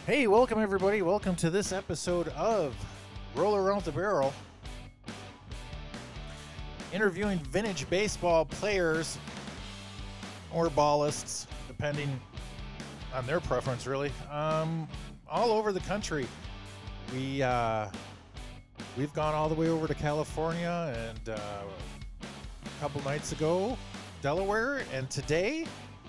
Hey, welcome everybody. Welcome to this episode of Roll Around the Barrel, interviewing vintage baseball players or ballists, depending on their preference, really. All over the country. We've gone all the way over to California and a couple nights ago, Delaware, and today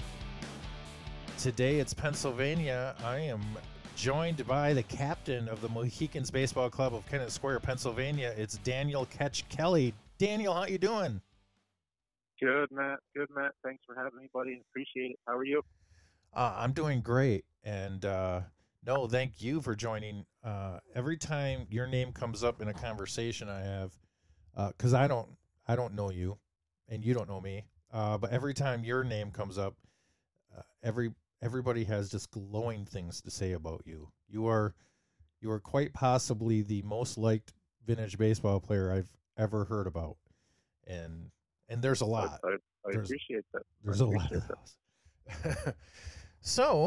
it's Pennsylvania. I am joined by the captain of the Mohicans Baseball Club of Kennett Square, Pennsylvania. It's Daniel Ketch Kelly. Daniel, how you doing? Good, Matt. Good, Matt. Thanks for having me, buddy. Appreciate it. How are you? I'm doing great, and no, thank you for joining. Every time your name comes up in a conversation I have, because I don't know you, and you don't know me, but every time your name comes up, everybody has just glowing things to say about you. You are quite possibly the most liked vintage baseball player I've ever heard about, and there's a lot. I There's appreciate that. there's a lot of those. So,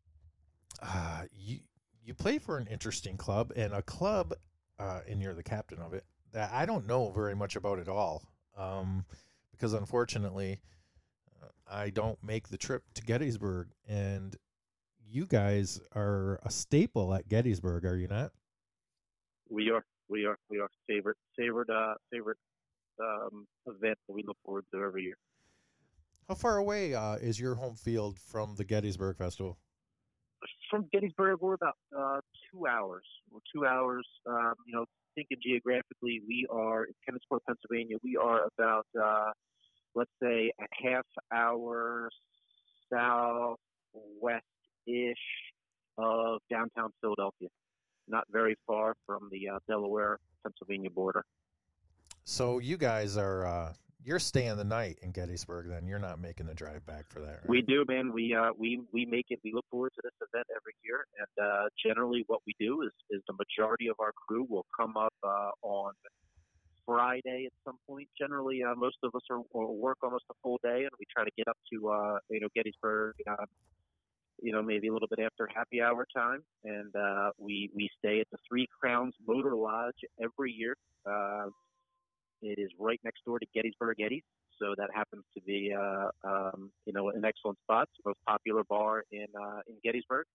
you play for an interesting club and a club, and you're the captain of it that I don't know very much about at all, because unfortunately, I don't make the trip to Gettysburg, and you guys are a staple at Gettysburg, are you not? We are favorite event that we look forward to every year. How far away is your home field from the Gettysburg Festival? From Gettysburg, we're about 2 hours. We're 2 hours. Thinking geographically, we are in Kennesaw, Pennsylvania. We are about let's say a half hour southwest ish of downtown Philadelphia. Not very far from the Delaware, Pennsylvania border. So you guys are you're staying the night in Gettysburg. Then you're not making the drive back for that, We right? do, man. We make it. We look forward to this event every year, and generally, what we do is the majority of our crew will come up on Friday at some point. Generally, most of us will work almost a full day, and we try to get up to Gettysburg. Maybe a little bit after happy hour time, and we stay at the Three Crowns Motor Lodge every year. It is right next door to Gettysburg Eddie's, so that happens to be an excellent spot. It's the most popular bar in Gettysburg.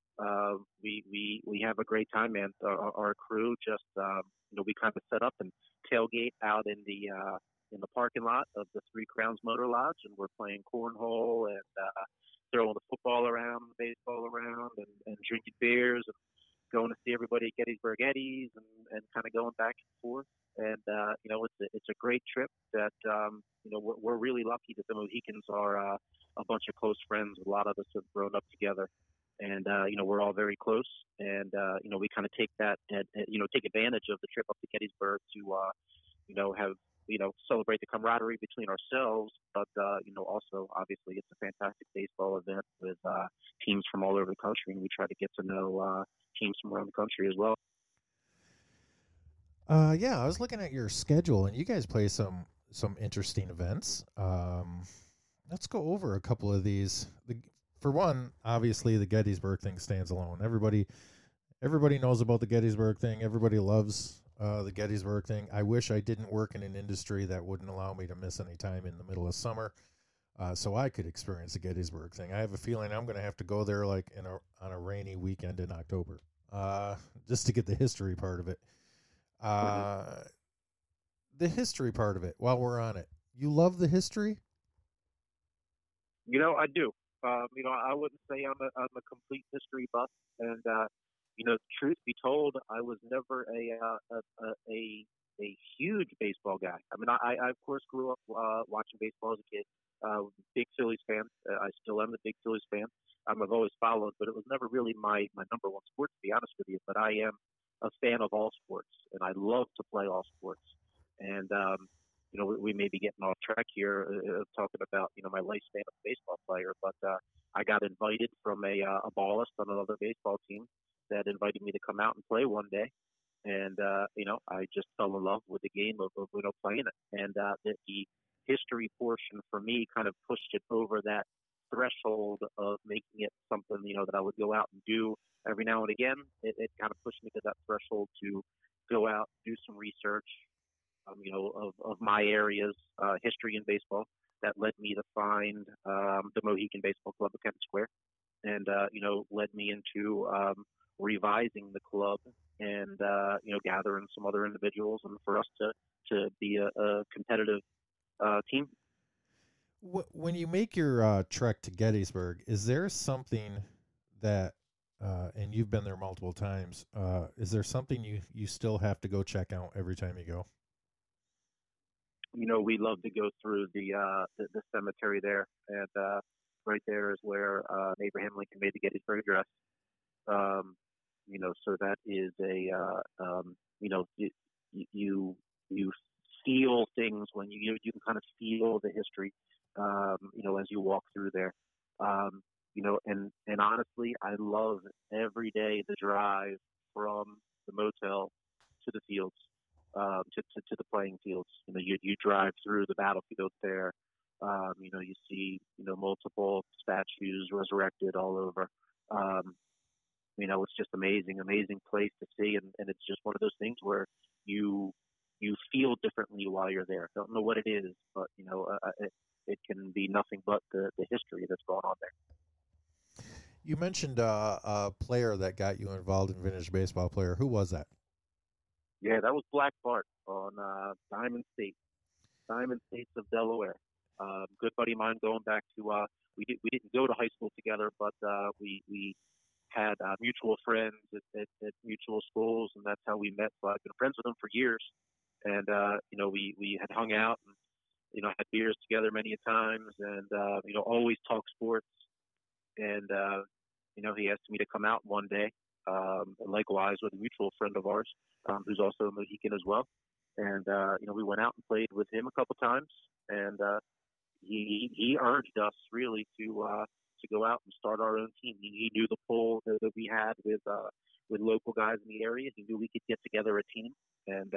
We have a great time, man. Our crew just we kind of set up and tailgate out in the parking lot of the Three Crowns Motor Lodge, and we're playing cornhole and throwing the football around, the baseball around, and drinking beers and going to see everybody at Gettysburg Eddie's and kind of going back and forth. And it's a great trip that we're really lucky that the Mohicans are a bunch of close friends. A lot of us have grown up together, and we're all very close. And we kind of take take advantage of the trip up to Gettysburg to have celebrate the camaraderie between ourselves, but also obviously it's a fantastic baseball event with teams from all over the country, and we try to get to know teams from around the country as well. Yeah, I was looking at your schedule, and you guys play some interesting events. Let's go over a couple of these. For one, obviously the Gettysburg thing stands alone. Everybody knows about the Gettysburg thing. Everybody loves the Gettysburg thing. I wish I didn't work in an industry that wouldn't allow me to miss any time in the middle of summer, so I could experience the Gettysburg thing. I have a feeling I'm going to have to go there like on a rainy weekend in October, just to get the history part of it. Mm-hmm. Uh, the history part of it. While we're on it, you love the history. I do. I wouldn't say I'm a complete history buff, and truth be told, I was never a huge baseball guy. I mean, I of course grew up watching baseball as a kid. Big Phillies fan. I still am a big Phillies fan. I've always followed, but it was never really my number one sport, to be honest with you. But I am a fan of all sports, and I love to play all sports. And we may be getting off track here talking about my lifespan as a baseball player, but I got invited from a ballist on another baseball team that invited me to come out and play one day, and I just fell in love with the game of playing it, and the history portion for me kind of pushed it over that threshold of making it something that I would go out and do every now and again, it kind of pushed me to that threshold to go out, do some research, of my area's history in baseball. That led me to find the Mohican Baseball Club of Kennett Square, and led me into revising the club and gathering some other individuals, and for us to be a competitive team. When you make your trek to Gettysburg, is there something that, and you've been there multiple times, is there something you still have to go check out every time you go? We love to go through the cemetery there, and right there is where Abraham Lincoln made the Gettysburg Address. So that is you feel things when you can kind of feel the history, as you walk through there. And honestly, I love every day the drive from the motel to the fields, to the playing fields. You drive through the battlefield there. You see, multiple statues resurrected all over. It's just amazing place to see, and it's just one of those things where you feel differently while you're there. Don't know what it is, but it can be nothing but the history that's going on there. You mentioned a player that got you involved in vintage baseball player. Who was that? Yeah, that was Black Bart on Diamond States of Delaware. Good buddy of mine, going back to we didn't go to high school together, but we had mutual friends at mutual schools, and that's how we met. So I've been friends with him for years, and we had hung out and had beers together many a times, and always talk sports. And he asked me to come out one day, and likewise with a mutual friend of ours, who's also a Mohican as well. And we went out and played with him a couple times, and he urged us really to go out and start our own team. He knew the pull that we had with local guys in the area. He knew we could get together a team, and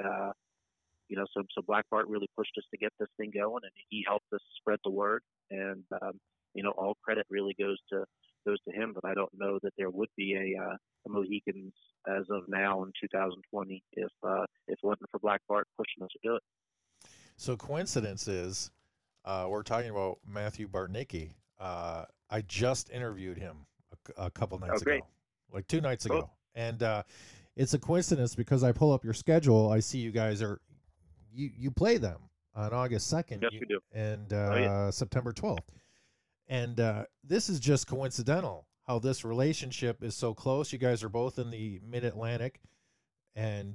so Black Bart really pushed us to get this thing going, and he helped us spread the word. And all credit really goes to him. But I don't know that there would be a Mohicans as of now in 2020 if it wasn't for Black Bart pushing us to do it. So coincidence is, we're talking about Matthew Bartnicki. I just interviewed him a couple nights ago, like 2 nights ago. And it's a coincidence because I pull up your schedule. I see you guys you play them on August 2nd. Yes, we do. And September 12th. And this is just coincidental how this relationship is so close. You guys are both in the Mid-Atlantic. And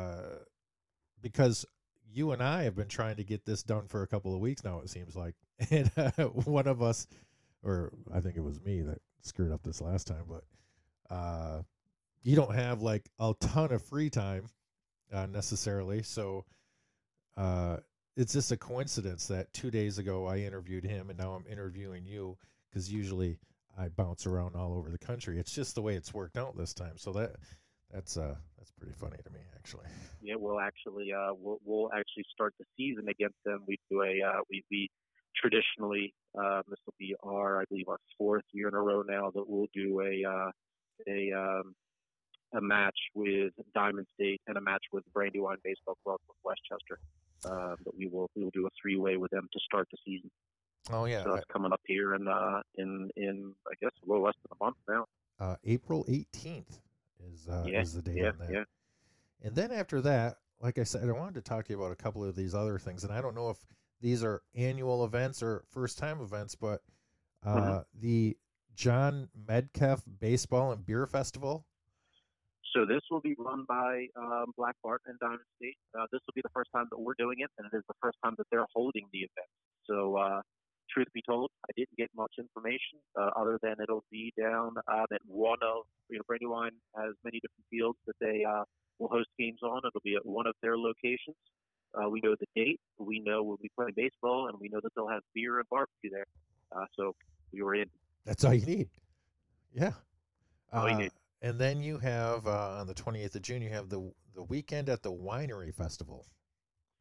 because you and I have been trying to get this done for a couple of weeks now, it seems like. And one of us, or I think it was me that screwed up this last time, but you don't have like a ton of free time necessarily. So it's just a coincidence that 2 days ago I interviewed him and now I'm interviewing you, because usually I bounce around all over the country. It's just the way it's worked out this time. So that's pretty funny to me, actually. Yeah, we'll actually start the season against them. We do we traditionally, this will be I believe our 4th year in a row now that we'll do a match with Diamond State and a match with Brandywine Baseball Club of Westchester. But we will do a 3-way with them to start the season. Oh yeah, so that's coming up here in I guess a little less than a month now. April 18th is the date on that. Yeah. And then after that, like I said, I wanted to talk to you about a couple of these other things, and I don't know if these are annual events or first-time events, but the John Medkeff Baseball and Beer Festival. So this will be run by Black Bart and Diamond State. This will be the first time that we're doing it, and it is the first time that they're holding the event. So truth be told, I didn't get much information other than it'll be down that one of Brandywine has many different fields that they will host games on. It'll be at one of their locations. We know the date. We know we'll be playing baseball, and we know that they'll have beer and barbecue there. So we were in. That's all you need. Yeah. All you need. And then you have on the 28th of June, you have the weekend at the Winery Festival.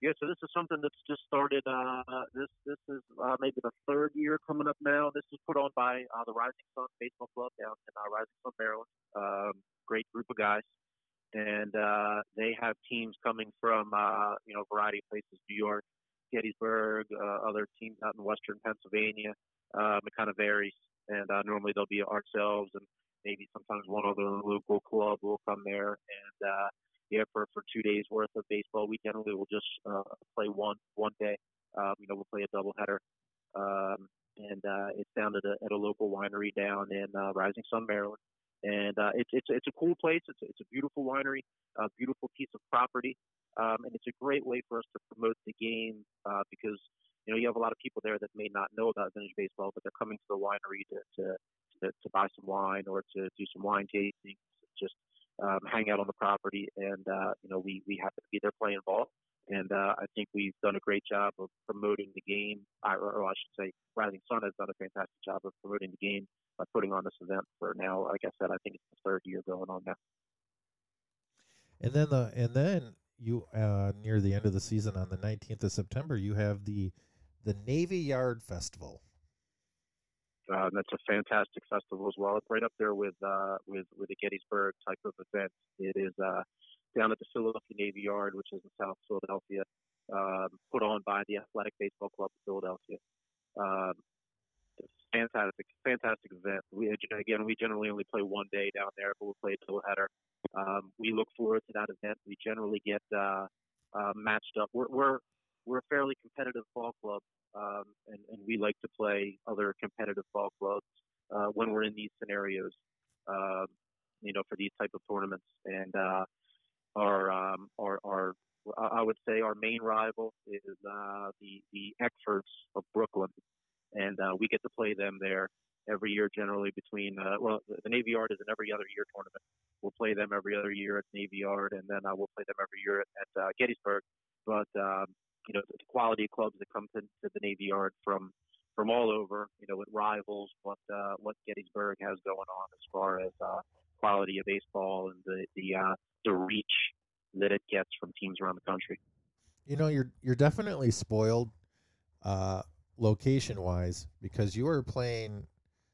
Yeah, so this is something that's just started. This is maybe the third year coming up now. This is put on by the Rising Sun Baseball Club down in Rising Sun, Maryland. Great group of guys, and they have teams coming from a variety of places: New York, Gettysburg, other teams out in Western Pennsylvania. It kind of varies, and normally there'll be ourselves and maybe sometimes one other local club will come there and. Yeah, for 2 days worth of baseball, we generally will just play one day. We'll play a doubleheader, and it's down at a local winery down in Rising Sun, Maryland. And it's a cool place. It's a beautiful winery, a beautiful piece of property, and it's a great way for us to promote the game because you have a lot of people there that may not know about vintage baseball, but they're coming to the winery to buy some wine or to do some wine tasting, just hang out on the property, and we happen to be there playing ball, and I think we've done a great job of promoting the game. Or I should say, Rising Sun has done a fantastic job of promoting the game by putting on this event for now. Like I said, I think it's the third year going on now. And then you near the end of the season on the 19th of September, you have the Navy Yard Festival. That's a fantastic festival as well. It's right up there with the Gettysburg type of event. It is down at the Philadelphia Navy Yard, which is in South Philadelphia, put on by the Athletic Baseball Club of Philadelphia. It's fantastic event. We generally only play one day down there, but we'll play a doubleheader. We look forward to that event. We generally get matched up. We're a fairly competitive ball club. And we like to play other competitive ball clubs when we're in these scenarios, for these type of tournaments. And our I would say our main rival is the Eckfords of Brooklyn, and we get to play them there every year. Generally between the Navy Yard is an every other year tournament. We'll play them every other year at Navy Yard, and then we'll play them every year at Gettysburg. But the quality clubs that come to the Navy Yard from all over, it rivals what Gettysburg has going on as far as quality of baseball and the reach that it gets from teams around the country. You're definitely spoiled location wise because you are playing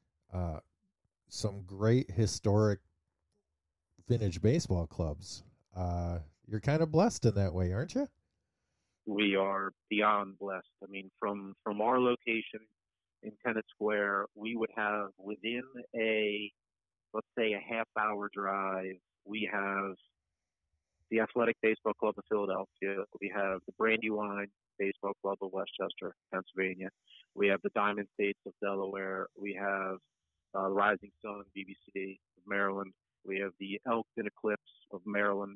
some great historic vintage baseball clubs. You're kind of blessed in that way, aren't you? We are beyond blessed. I mean, from our location in Kennett Square, we would have within let's say a half-hour drive, we have the Athletic Baseball Club of Philadelphia. We have the Brandywine Baseball Club of Westchester, Pennsylvania. We have the Diamond States of Delaware. We have the Rising Sun BBC of Maryland. We have the Elkton Eclipse of Maryland.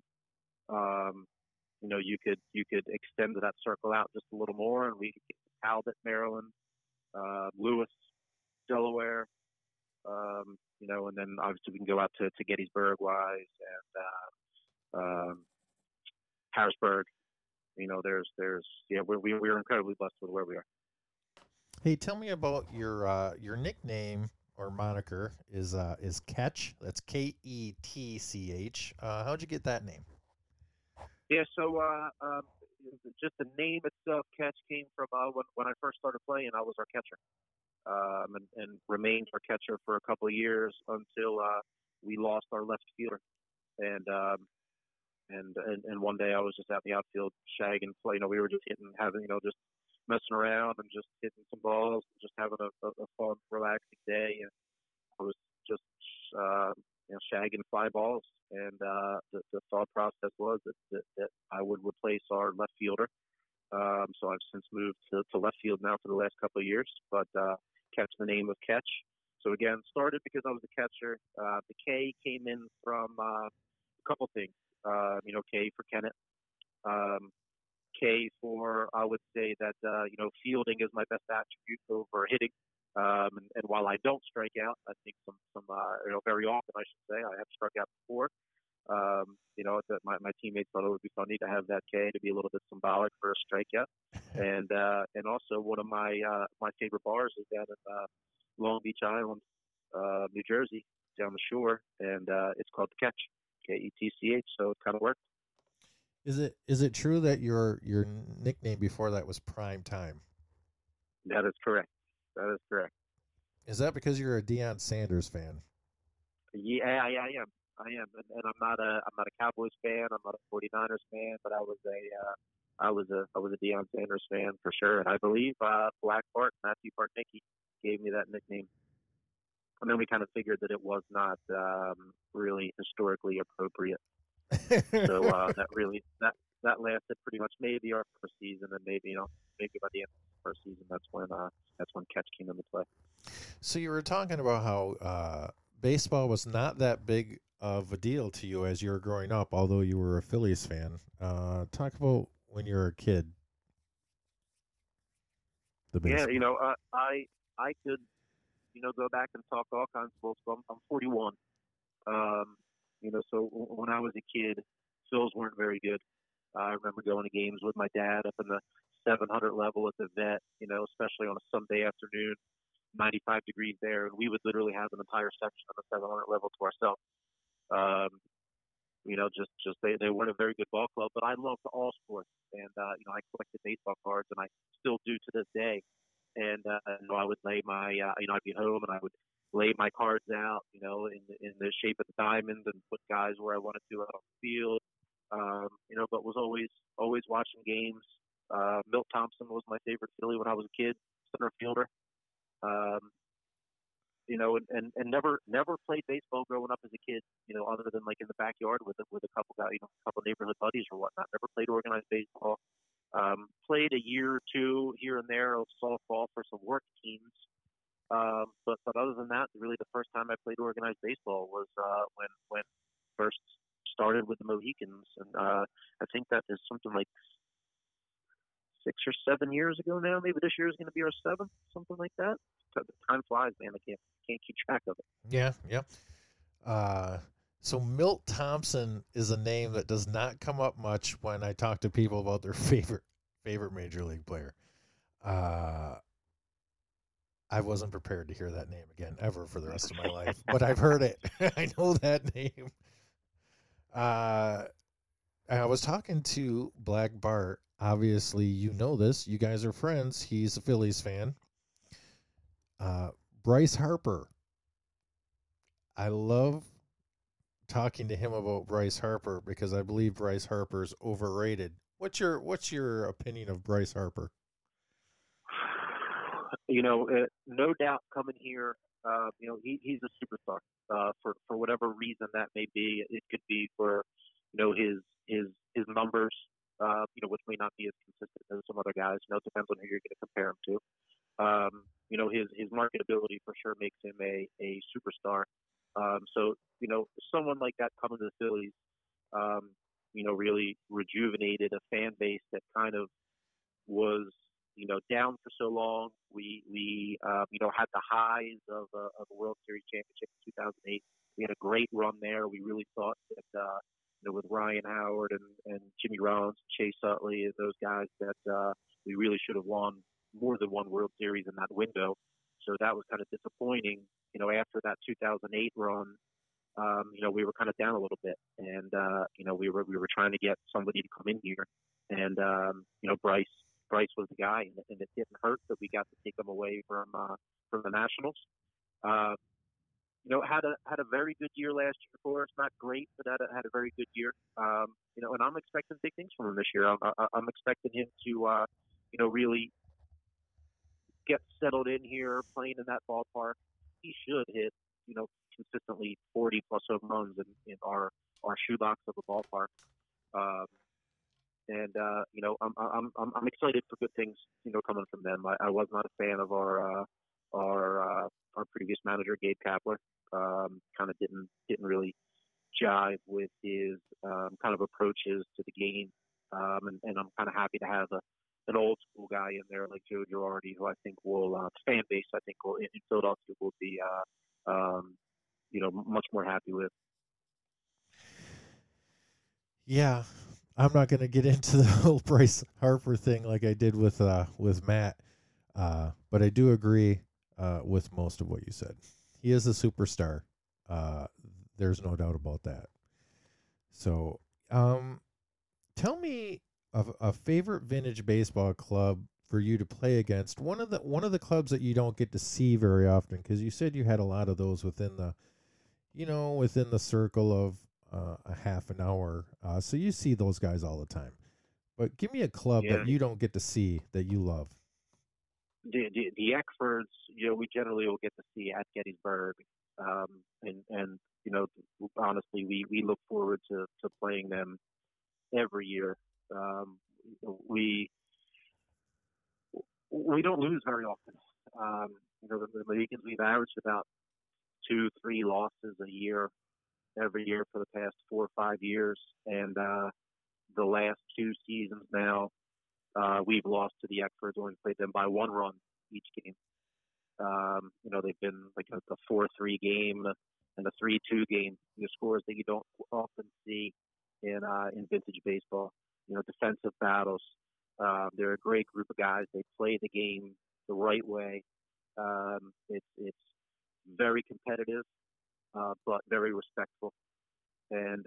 You could extend that circle out just a little more, and we could get to Talbot, Maryland, Lewis, Delaware, and then obviously we can go out to Gettysburg wise and Harrisburg. We're incredibly blessed with where we are. Hey, tell me about your nickname or moniker is Ketch. That's Ketch. How'd you get that name? Yeah, so just the name itself, Ketch, came from when I first started playing. I was our catcher, and remained our catcher for a couple of years until we lost our left fielder. And one day I was just out in the outfield shagging play. We were just just messing around and just hitting some balls, and just having a fun, relaxing day. And I was just shagging fly balls, and the thought process was that I would replace our left fielder. So I've since moved to left field now for the last couple of years, but kept the name of Ketch. So again, started because I was a catcher. The K came in from a couple things. K for Kennett. K for, I would say that fielding is my best attribute over hitting. And while I don't strike out, I think some very often, I should say, I have struck out before. My teammates thought it would be funny to have that K to be a little bit symbolic for a strikeout. And also one of my favorite bars is down in Long Beach Island, New Jersey, down the shore, and it's called the Ketch, Ketch. So it kind of worked. Is it true that your nickname before that was Prime Time? That is correct. That is correct. Is that because you're a Deion Sanders fan? Yeah, I am. I am, and I'm not a Cowboys fan. I'm not a 49ers fan, but I was a Deion Sanders fan for sure. And I believe Black Bart, Matthew Bartnicki, gave me that nickname. And then we kind of figured that it was not really historically appropriate. So that lasted pretty much maybe our first season, and maybe maybe by the end of the first season, that's when catch came into play. So you were talking about how baseball was not that big of a deal to you as you were growing up, although you were a Phillies fan. Talk about when you were a kid, the Yeah, baseball. I could go back and talk all kinds of sports. I'm 41. So when I was a kid, Phils weren't very good. I remember going to games with my dad up in the 700 level at the vet, especially on a Sunday afternoon, 95 degrees there, and we would literally have an entire section on the 700 level to ourselves. Um, just they weren't a very good ball club, but I loved all sports, and I collected baseball cards, and I still do to this day. And I would lay my, I'd be home and I would lay my cards out, in the shape of the diamond and put guys where I wanted to out on the field. But was always watching games. Milt Thompson was my favorite Philly when I was a kid, center fielder. Um, and never played baseball growing up as a kid, other than like in the backyard with a couple guys, a couple neighborhood buddies or whatnot. Never played organized baseball. Played a year or two here and there of softball for some work teams. But other than that, really the first time I played organized baseball was when first started with the Mohicans, and I think that is something like 6 or 7 years ago now. Maybe this year is going to be our seventh, something like that. So the time flies, man. I can't keep track of it. Yeah, yeah. Uh, so Milt Thompson is a name that does not come up much when I talk to people about their favorite major league player. Uh, I wasn't prepared to hear that name again ever for the rest of my life, but I've heard it. I know that name. Uh, I was talking to Black Bart. Obviously, you know this. You guys are friends. He's a Phillies fan. Uh, Bryce Harper. I love talking to him about Bryce Harper because I believe Bryce Harper's overrated. What's your opinion of Bryce Harper? No doubt coming here, he's a superstar. For whatever reason that may be, it could be for his numbers, which may not be as consistent as some other guys. It depends on who you're going to compare him to. His marketability for sure makes him a superstar. So someone like that coming to the Phillies, really rejuvenated a fan base that kind of was down for so long. We had the highs of a World Series championship in 2008. We had a great run there. We really thought that with Ryan Howard and Jimmy Rollins, Chase Utley, and those guys that we really should have won more than one World Series in that window. So that was kind of disappointing. After that 2008 run, we were kind of down a little bit, and we were trying to get somebody to come in here, and Bryce was the guy, and it didn't hurt that we got to take him away from the Nationals. Uh, had a very good year last year for us. Not great, but had a very good year. And I'm expecting big things from him this year. I'm expecting him to really get settled in here, playing in that ballpark. He should hit consistently 40 plus home runs in our shoebox of a ballpark. Um, and I'm excited for good things coming from them. I was not a fan of our previous manager Gabe Kapler. Kind of didn't really jive with his kind of approaches to the game. And I'm kind of happy to have an old school guy in there like Joe Girardi, who I think will fan base I think will in Philadelphia will be much more happy with. Yeah, I'm not going to get into the whole Bryce Harper thing like I did with Matt, but I do agree with most of what you said. He is a superstar. Uh, there's no doubt about that. So, Tell me of a favorite vintage baseball club for you to play against. One of the clubs that you don't get to see very often, because you said you had a lot of those within the circle of a half an hour. So you see those guys all the time. But give me a club that Yeah, you don't get to see that you love. the Eckfords, we generally will get to see at Gettysburg, um, and honestly, we look forward to playing them every year. Um, we we don't lose very often. The Mohicans, we've averaged about 2-3 losses a year every year for the past 4 or 5 years, and the last 2 seasons now, we've lost to the Eckfords. Only played them by 1 run each game. They've been like a 4-3 game and a 3-2 game. Scores that you don't often see in vintage baseball. Defensive battles. They're a great group of guys. They play the game the right way. It's very competitive, but very respectful. And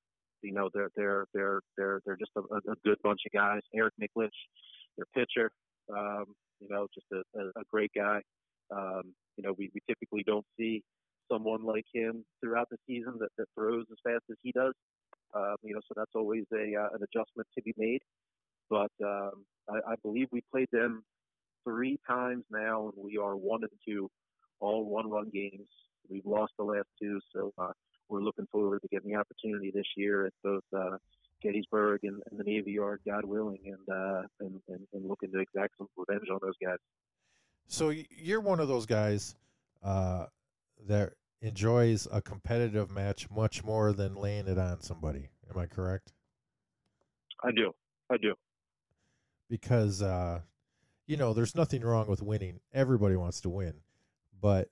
they're just a good bunch of guys. Eric Miklich, their pitcher, just a great guy. We typically don't see someone like him throughout the season that throws as fast as he does. So that's always an adjustment to be made. But I believe we played them 3 times now, and we are 1-2, all 1-run games. We've lost the last 2, so we're looking forward to getting the opportunity this year at both Gettysburg and the Navy Yard, God willing, and looking to exact some revenge on those guys. So you're one of those guys that enjoys a competitive match much more than laying it on somebody. Am I correct? I do. Because there's nothing wrong with winning. Everybody wants to win, but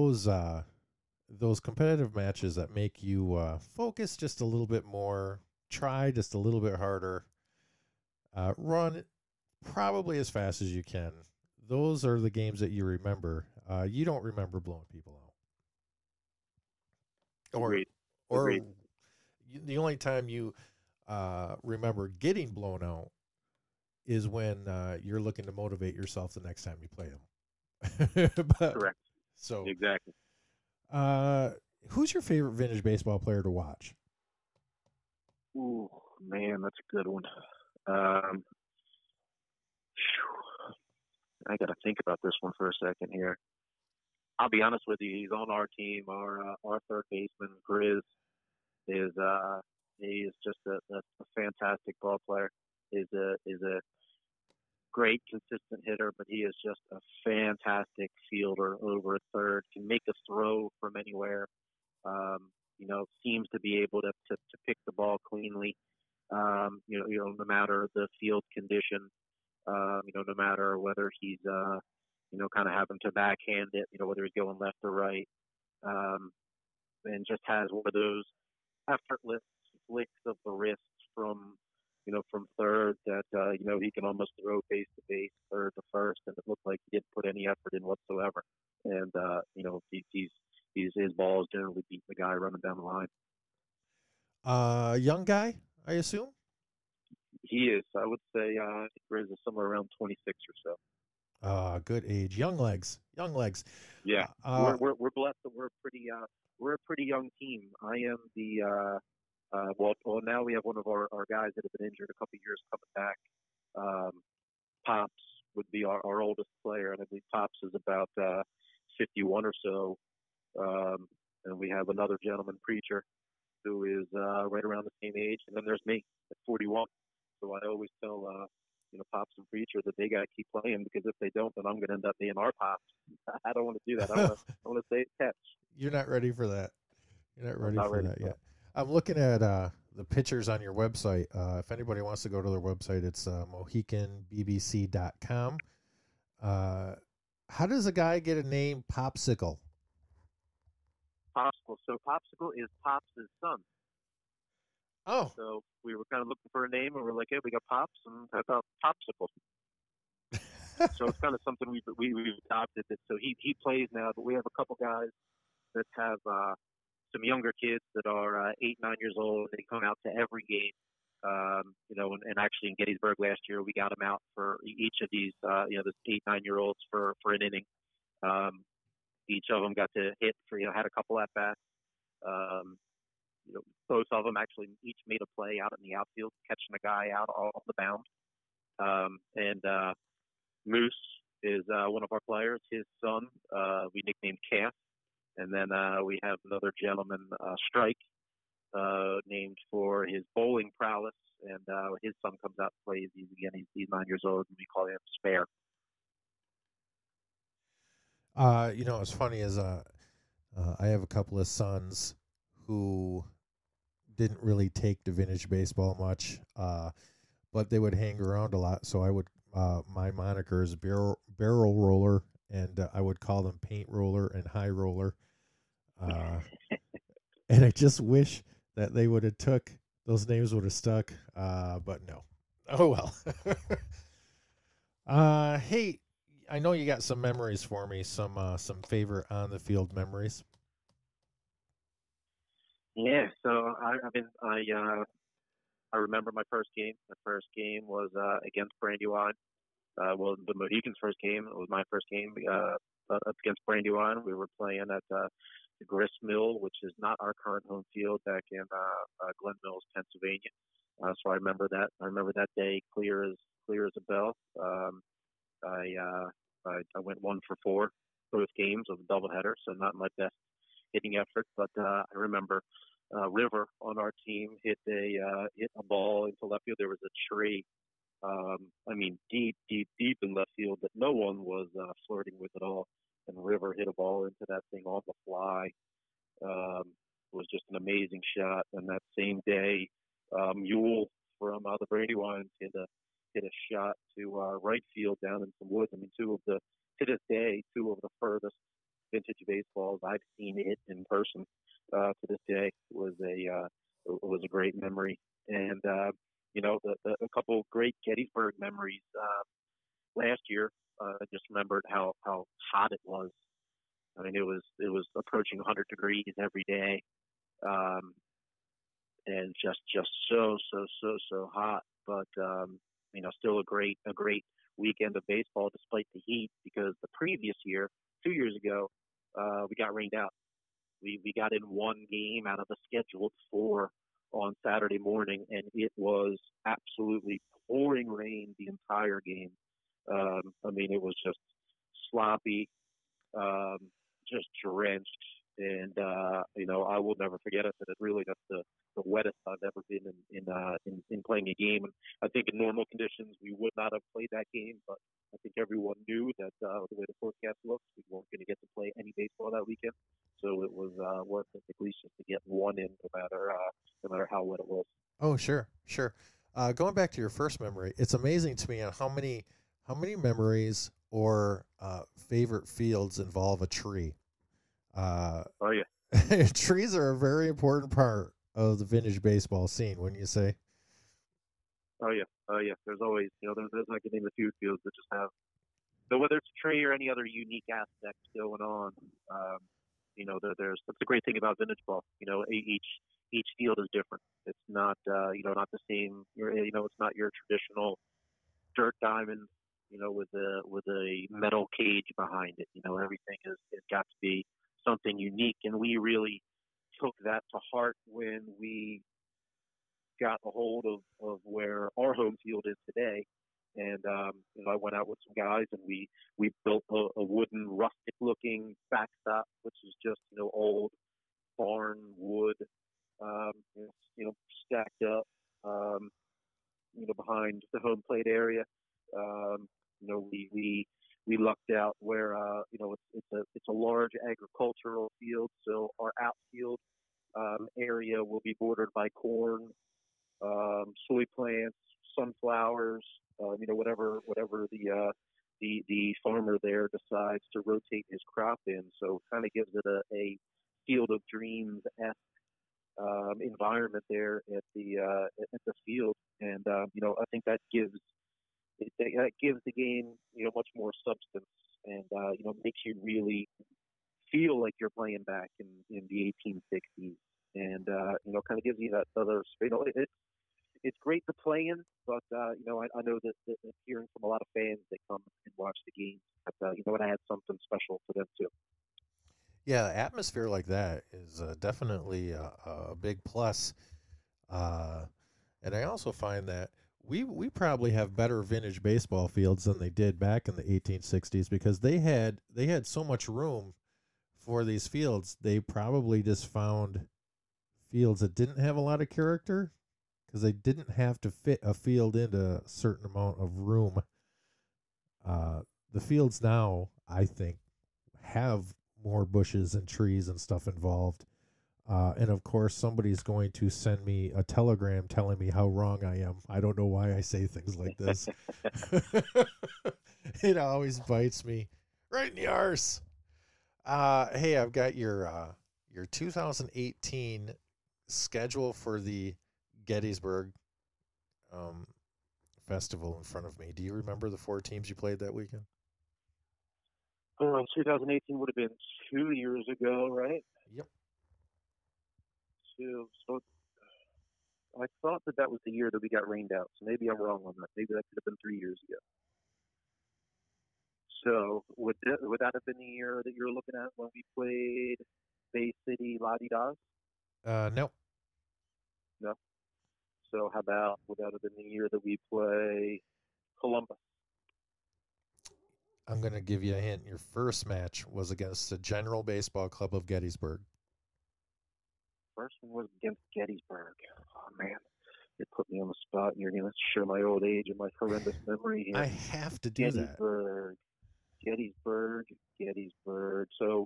those competitive matches that make you focus just a little bit more, try just a little bit harder, run probably as fast as you can. Those are the games that you remember. You don't remember blowing people out, Agreed. or the only time you remember getting blown out is when you're looking to motivate yourself the next time you play them. Correct. So exactly. Who's your favorite vintage baseball player to watch? Ooh, man, that's a good one. I got to think about this one for a second here. I'll be honest with you. He's on our team. Our third baseman, Grizz, he is just a fantastic ball player. Is a great consistent hitter, but he is just a fantastic fielder over at third. Can make a throw from anywhere. Seems to be able to pick the ball cleanly. No matter the field condition. No matter whether he's kind of having to backhand it. Whether he's going left or right. And just has one of those effortless flicks of the wrist from third that he can almost throw base to base, third to first, and it looked like he didn't put any effort in whatsoever. And his balls generally beat the guy running down the line. Young guy, I assume. He is. I would say Grizz is somewhere around 26 or so. Good age, young legs. Yeah, we're blessed that we're a pretty young team. I am the well, now we have one of our guys that have been injured a couple of years coming back. Pops would be our oldest player, and I believe Pops is about 51 or so. And we have another gentleman, Preacher, who is right around the same age. And then there's me at 41. So I always tell, Pops and Preacher that they got to keep playing, because if they don't, then I'm going to end up being our Pops. I don't want to do that. I want to stay catch. You're not ready for that. You're not ready for that yet. I'm looking at the pictures on your website. If anybody wants to go to their website, it's mohicanbbc.com. How does a guy get a name Popsicle? Popsicle. So Popsicle is Pops' son. Oh. So we were kind of looking for a name, and we're like, hey, we got Pops, and how about Popsicle? So it's kind of something we've adopted. So he plays now, but we have a couple guys that have some younger kids that are 8, 9 years old. They come out to every game. And actually in Gettysburg last year, we got them out for each of these, the 8, 9-year-olds for an inning. Um, each of them got to hit for, had a couple at bats. Um, both of them actually each made a play out in the outfield, catching a guy out off the mound. And Moose is one of our players. His son, we nicknamed Cass. And then we have another gentleman, Strike, named for his bowling prowess. And his son comes out and plays. He's 9 years old, and we call him Spare. What's funny is I have a couple of sons who didn't really take to vintage baseball much, but they would hang around a lot. So I would, my moniker is barrel roller, and I would call them paint roller and high roller. And I just wish that they would have took, those names would have stuck, but no. Oh, well. Hey, I know you got some memories for me, some favorite on the field memories. Yeah, so I remember my first game. My first game was against Brandywine. The Mohicans' first game. It was my first game against Brandywine. We were playing at the Grist Mill, which is not our current home field, back in Glen Mills, Pennsylvania. So I remember that. I remember that day clear as a bell. I went 1 for 4 both games of a doubleheader, so not my best hitting effort. But I remember River on our team hit a ball into left field. There was a tree. Deep in left field that no one was flirting with at all. And River hit a ball into that thing on the fly. It was just an amazing shot. And that same day, Mule from the Brandywines hit a shot to right field down in some woods. To this day, two of the furthest vintage baseballs I've seen hit in person. To this day was a great memory. And a couple great Gettysburg memories. Last year, I just remembered how hot it was. I mean, it was approaching 100 degrees every day, and just so hot. But still a great weekend of baseball despite the heat, because the previous year, 2 years ago, we got rained out. We got in one game out of the scheduled 4 on Saturday morning, and it was absolutely pouring rain the entire game. It was just sloppy, just drenched, and I will never forget it. But it really that's the wettest I've ever been in playing a game. And I think in normal conditions we would not have played that game, but I think everyone knew that the way the forecast looks, we weren't going to get to play any baseball that weekend. So it was worth it, at least just to get one in, no matter how wet it was. Oh, sure. Going back to your first memory, it's amazing to me how many memories or favorite fields involve a tree. Oh yeah, trees are a very important part of the vintage baseball scene, wouldn't you say? Oh yeah. There's always, there's like a name a few fields that just have, whether it's a tree or any other unique aspects going on. That's the great thing about vintage ball. Each field is different. It's not not the same. It's not your traditional dirt diamond. With a metal cage behind it. Everything is got to be something unique, and we really took that to heart when we got a hold of where our home field is today. And I went out with some guys, and we built a wooden, rustic-looking backstop, which is just old barn wood, stacked up, behind the home plate area. We lucked out where it's a large agricultural field, so our outfield area will be bordered by corn, soy plants, sunflowers, whatever the farmer there decides to rotate his crop in. So it kind of gives it a field of dreams-esque environment there at the field, and I think that gives the game much more substance, and makes you really feel like you're playing back in the 1860s, and kind of gives you that other it's great to play in, but I know that hearing from a lot of fans that come and watch the games, that it adds something special to them too. Yeah, atmosphere like that is definitely a big plus. Uh, and I also find that we probably have better vintage baseball fields than they did back in the 1860s because they had so much room for these fields. They probably just found fields that didn't have a lot of character because they didn't have to fit a field into a certain amount of room. The fields now, I think, have more bushes and trees and stuff involved. And of course, somebody's going to send me a telegram telling me how wrong I am. I don't know why I say things like this. It always bites me right in the arse. Hey, I've got your 2018 schedule for the Gettysburg Festival in front of me. Do you remember the 4 teams you played that weekend? 2018 would have been 2 years ago, right? Yep. So I thought that was the year that we got rained out. So maybe I'm wrong on that. Maybe that could have been 3 years ago. So would that have been the year that you're looking at when we played Bay City La-Di-Das? No. No. So how about would that have been the year that we play Columbus? I'm going to give you a hint. Your first match was against the General Baseball Club of Gettysburg. First one was against Gettysburg. Oh, man. It put me on the spot, and you're going to show my old age and my horrendous memory here. I have to do that. Gettysburg. So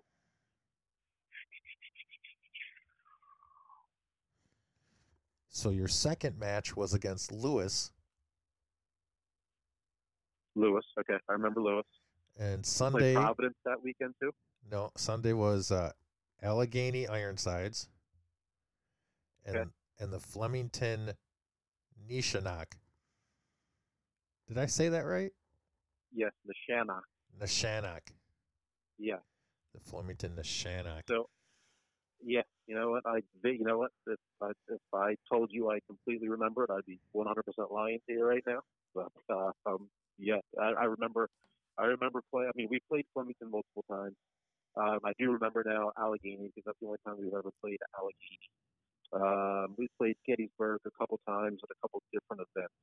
your second match was against Lewis. Lewis, okay. I remember Lewis. And Sunday. Providence that weekend, too? No, Sunday was Allegheny Ironsides. And the Flemington Nishanok. Did I say that right? Yes, Nishanok. Yeah. The Flemington Nishanok. So, yeah, you know what? If I told you I completely remember it, I'd be 100% lying to you right now. But yeah, I remember playing. I mean, we played Flemington multiple times. I do remember now Allegheny because that's the only time we've ever played Allegheny. We played Gettysburg a couple times at a couple different events.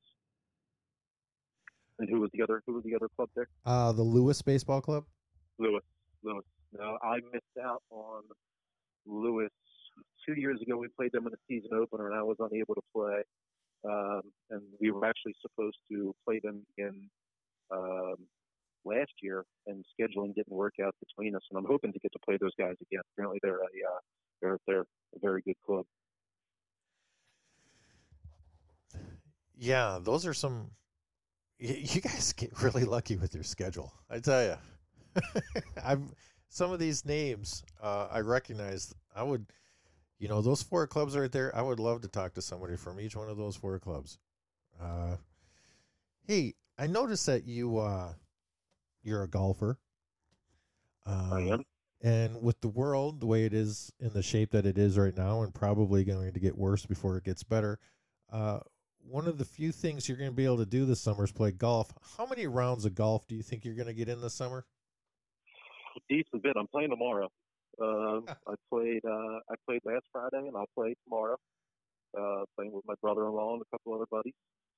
And who was the other club there? The Lewis Baseball Club. Lewis. No, I missed out on Lewis 2 years ago. We played them in the season opener, and I was unable to play. And we were actually supposed to play them in last year, and scheduling didn't work out between us. And I'm hoping to get to play those guys again. Apparently, they're a very good club. Yeah, those are some. You guys get really lucky with your schedule, I tell you. Some of these names I recognize. I would, those 4 clubs right there. I would love to talk to somebody from each one of those 4 clubs. Hey, I noticed that you're a golfer. I am. And with the world the way it is, in the shape that it is right now, and probably going to get worse before it gets better, one of the few things you're going to be able to do this summer is play golf. How many rounds of golf do you think you're going to get in this summer? A decent bit. I'm playing tomorrow. I played last Friday, and I'll play tomorrow. Playing with my brother-in-law and a couple other buddies.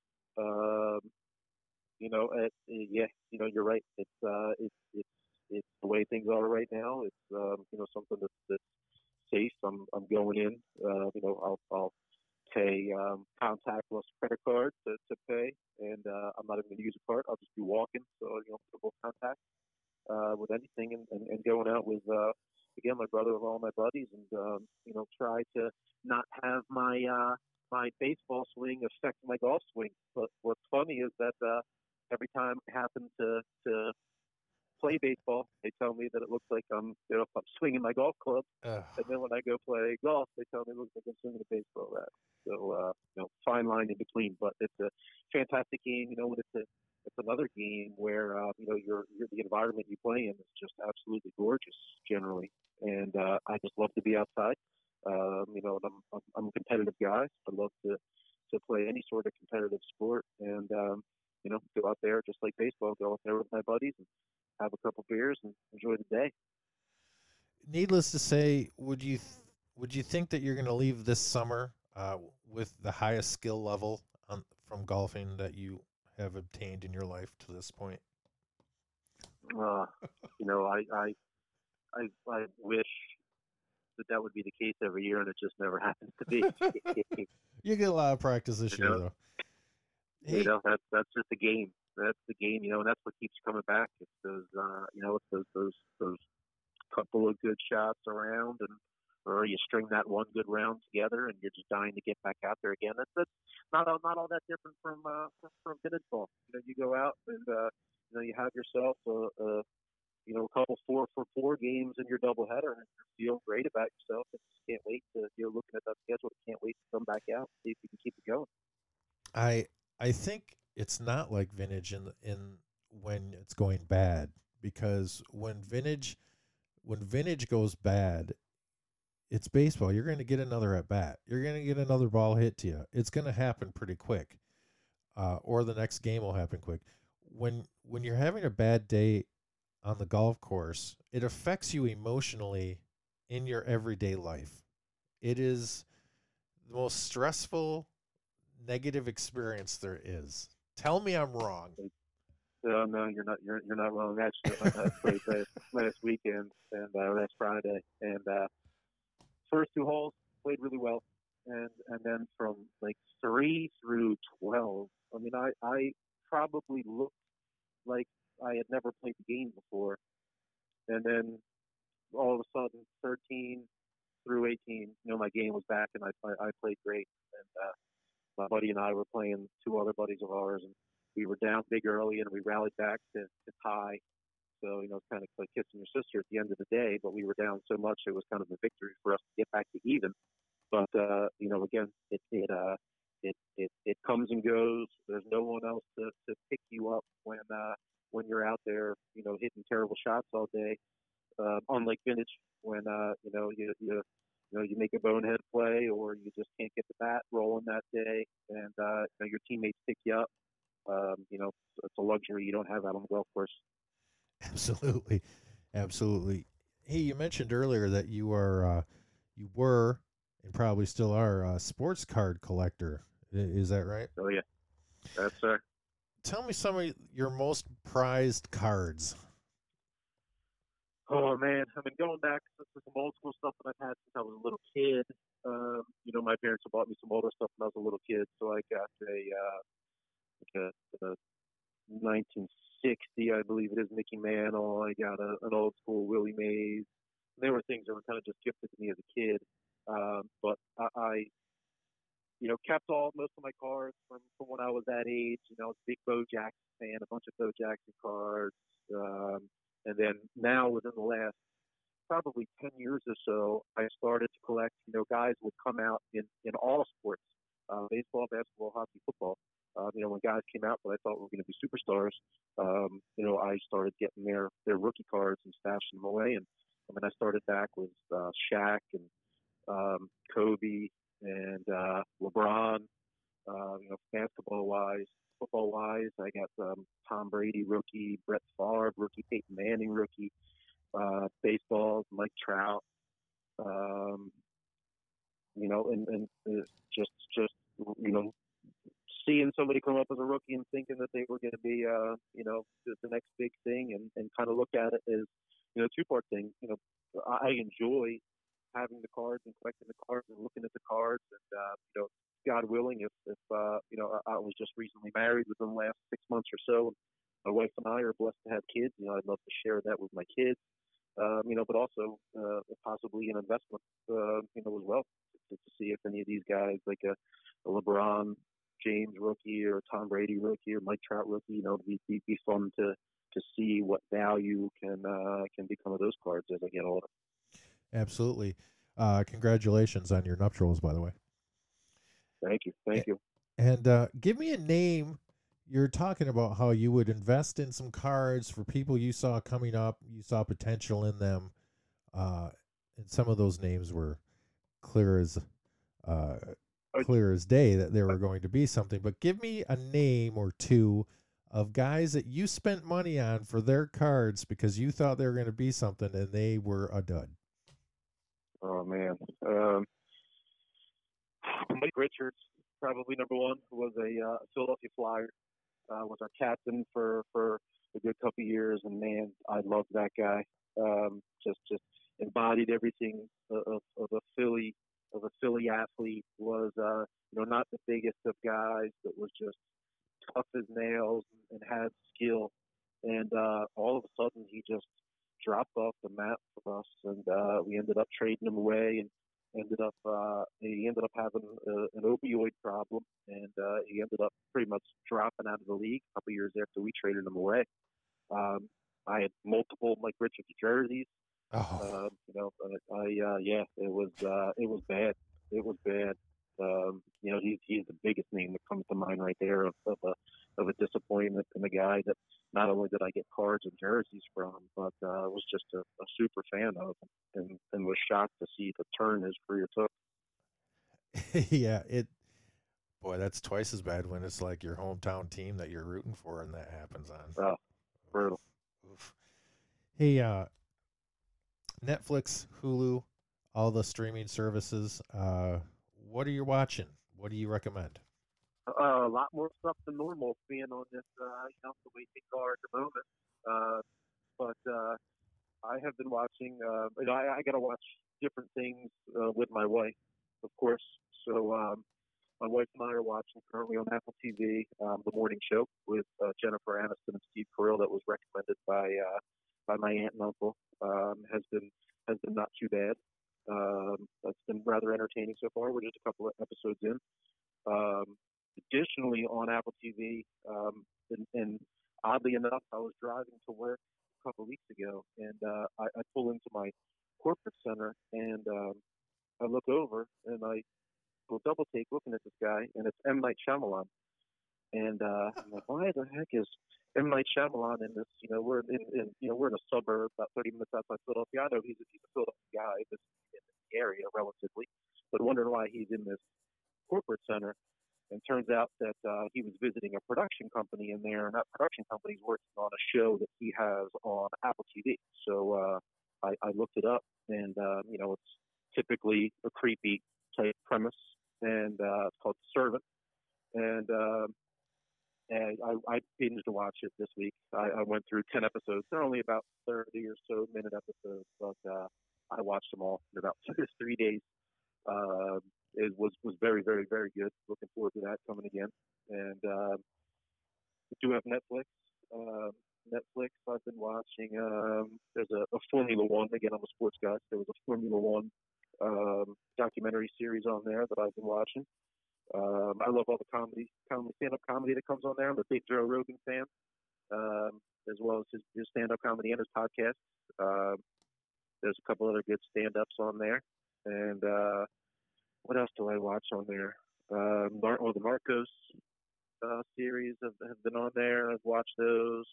Yeah, you're right. It's the way things are right now. It's something that's safe. I'm going in. I'll pay contactless credit card to pay, and I'm not even going to use a card. I'll just be walking, so put contact with anything, and going out with again my brother-in-law and my buddies, and try to not have my baseball swing affect my golf swing. But what's funny is that every time I happen to play baseball, they tell me that it looks like I'm swinging my golf club, and then when I go play golf, they tell me it looks like I'm swinging a baseball bat. So fine line in between, but it's a fantastic game. When it's another game where you're the environment you play in is just absolutely gorgeous generally, and I just love to be outside. I'm a competitive guy. I love to to play any sort of competitive sport, and go out there just like baseball, go out there with my buddies and have a couple beers and enjoy the day. Needless to say, would you think that you're going to leave this summer with the highest skill level from golfing that you have obtained in your life to this point? I wish that would be the case every year, and it just never happens to be. You get a lot of practice this year, though. Hey. That's just the game. That's the game, and that's what keeps coming back. It's those, it's those couple of good shots around, or you string that one good round together, and you're just dying to get back out there again. That's not all that different from vintage ball. You go out and you have yourself a couple 4-for-4 games in your doubleheader, and you feel great about yourself. And just can't wait to you're looking at that schedule. Can't wait to come back out and see if you can keep it going. I think it's not like vintage in when it's going bad, because when vintage goes bad, it's baseball. You're going to get another at bat. You're going to get another ball hit to you. It's going to happen pretty quick, or the next game will happen quick. When you're having a bad day on the golf course, it affects you emotionally in your everyday life. It is the most stressful, negative experience there is. Tell me I'm wrong. No, you're not. You're not wrong. Actually, I played last weekend and last Friday, and first 2 holes played really well, and then from like 3 through 12, I mean, I probably looked like I had never played the game before, and then all of a sudden 13 through 18, my game was back, and I played great, and my buddy and I were playing 2 other buddies of ours, and we were down big early, and we rallied back to tie. So, it's kind of like kissing your sister at the end of the day, but we were down so much, it was kind of a victory for us to get back to even. But, again, it comes and goes. There's no one else to pick you up when you're out there, hitting terrible shots all day. Unlike vintage, when, you make a bonehead play, or you just can't get the bat rolling that day, and your teammates pick you up. It's a luxury you don't have out on the golf course. Absolutely. Hey, you mentioned earlier that you were and probably still are a sports card collector. Is that right? Oh yeah, that's sir. Tell me some of your most prized cards. Oh man, I've been going back to some old school stuff that I've had since I was a little kid. My parents have bought me some older stuff when I was a little kid, so I got a 1960, I believe it is, Mickey Mantle. I got an old school Willie Mays. They were things that were kind of just gifted to me as a kid. But I kept most of my cards from when I was that age. I was a big Bo Jackson fan, a bunch of Bo Jackson cards. And then now within the last probably 10 years or so, I started to collect, guys would come out in all sports, baseball, basketball, hockey, football. When guys came out that I thought were going to be superstars, I started getting their rookie cards and stashing them away. And I started back with Shaq and Kobe and LeBron. Basketball wise, football wise, I got Tom Brady rookie, Brett Favre rookie, Peyton Manning rookie. Baseball, Mike Trout. And just seeing somebody come up as a rookie and thinking that they were going to be, the next big thing, and kind of look at it as, 2-part thing. I enjoy having the cards and collecting the cards and looking at the cards, and God willing, if I was just recently married within the last 6 months or so, my wife and I are blessed to have kids. I'd love to share that with my kids, but also possibly an investment, as well, to see if any of these guys, like a LeBron James rookie or Tom Brady rookie or Mike Trout rookie, be fun to see what value can become of those cards as I get older. Absolutely. Congratulations on your nuptials, by the way. Thank you. And give me a name. You're talking about how you would invest in some cards for people you saw coming up. You saw potential in them. And some of those names were clear as Oh, clear as day that they were going to be something. But give me a name or two of guys that you spent money on for their cards because you thought they were going to be something and they were a dud. oh man. Mike Richards, probably number one, was a Philadelphia Flyer. Was our captain for a good couple of years, and man, I loved that guy. Just embodied everything of a Philly athlete. Was not the biggest of guys, but was just tough as nails and had skill. And all of a sudden, he just dropped off the map for us, and we ended up trading him away, and he ended up having an opioid problem, and he ended up pretty much dropping out of the league a couple years after we traded him away. I had multiple Mike Richards jerseys. Oh, Yeah, it was bad. It was bad. He's the biggest name that comes to mind right there of a disappointment, and a guy that not only did I get cards and jerseys from, but was just a super fan of, and was shocked to see the turn his career took. yeah. Boy, that's twice as bad when it's like your hometown team that you're rooting for and that happens on. Brutal. Oof. Hey, Netflix, Hulu, all the streaming services. What are you watching? What do you recommend? A lot more stuff than normal being on this, the way things are at the moment. But I have been watching. I got to watch different things with my wife, of course. So my wife and I are watching currently on Apple TV the morning show with Jennifer Aniston and Steve Carell that was recommended by my aunt and uncle. Has been not too bad. That's been rather entertaining so far. We're just a couple of episodes in. Additionally, on Apple TV, and oddly enough, I was driving to work a couple of weeks ago, and I pull into my corporate center, and I look over, and I will double take looking at this guy, and it's M. Night Shyamalan. And I'm like, why the heck is M. Night Shyamalan in this? We're we're in a suburb about 30 minutes outside Philadelphia. I know he's a Philadelphia guy, in the area relatively, but wondering why he's in this corporate center. And turns out that he was visiting a production company in there, and that production company is working on a show that he has on Apple TV. So I looked it up, and it's typically a creepy type premise, and it's called The Servant. And I binged to watch it this week. I went through 10 episodes. They're only about 30 or so minute episodes, but I watched them all in about 3 days. It was very, very, very good. Looking forward to that coming again. And we do have Netflix. Netflix, I've been watching. There's a Formula One. Again, I'm a sports guy. So there was a Formula One documentary series on there that I've been watching. I love all the stand-up comedy that comes on there. I'm a big Joe Rogan fan, as well as his stand-up comedy and his podcast. There's a couple other good stand-ups on there. And what else do I watch on there? The Narcos series have been on there. I've watched those.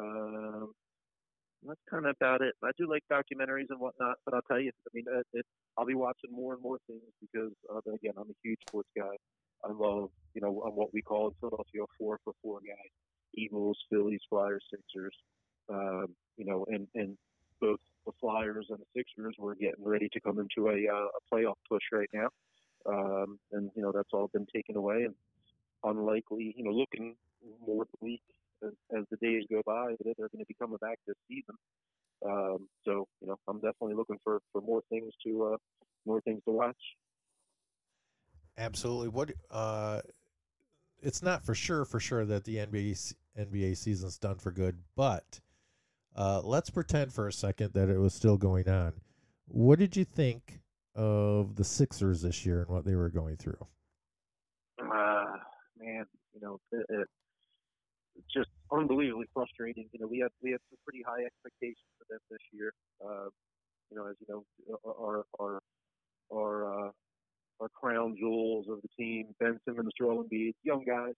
That's kind of about it. I do like documentaries and whatnot, but I'll tell you, I mean, I'll be watching more and more things because, again, I'm a huge sports guy. I love, what we call in Philadelphia a 4-for-4 guy. Eagles, Phillies, Flyers, Sixers. And both the Flyers and the Sixers were getting ready to come into a playoff push right now. And that's all been taken away, and unlikely, looking more bleak as the days go by that they're going to be coming back this season. So I'm definitely looking for more things to watch. Absolutely. What? It's not for sure that the NBA season's done for good, but let's pretend for a second that it was still going on. What did you think of the Sixers this year and what they were going through? Man, it's just unbelievably frustrating. We had some pretty high expectations for them this year. As you know, our crown jewels of the team, Ben Simmons, Joel Embiid, young guys.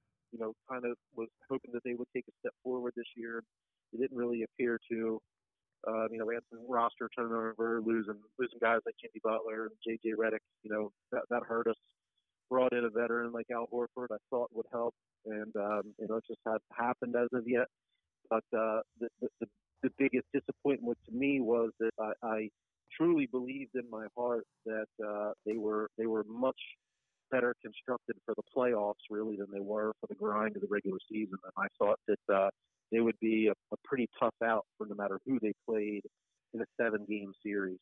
Kind of was hoping that they would take a step forward this year. It didn't really appear to. We had some roster turnover, losing guys like Jimmy Butler and J.J. Redick. That hurt us. Brought in a veteran like Al Horford, I thought would help, and it just hadn't happened as of yet. But the biggest disappointment to me was that I truly believed in my heart that they were much better constructed for the playoffs really than they were for the grind of the regular season. And I thought that they would be a pretty tough out for no matter who they played in a 7-game series.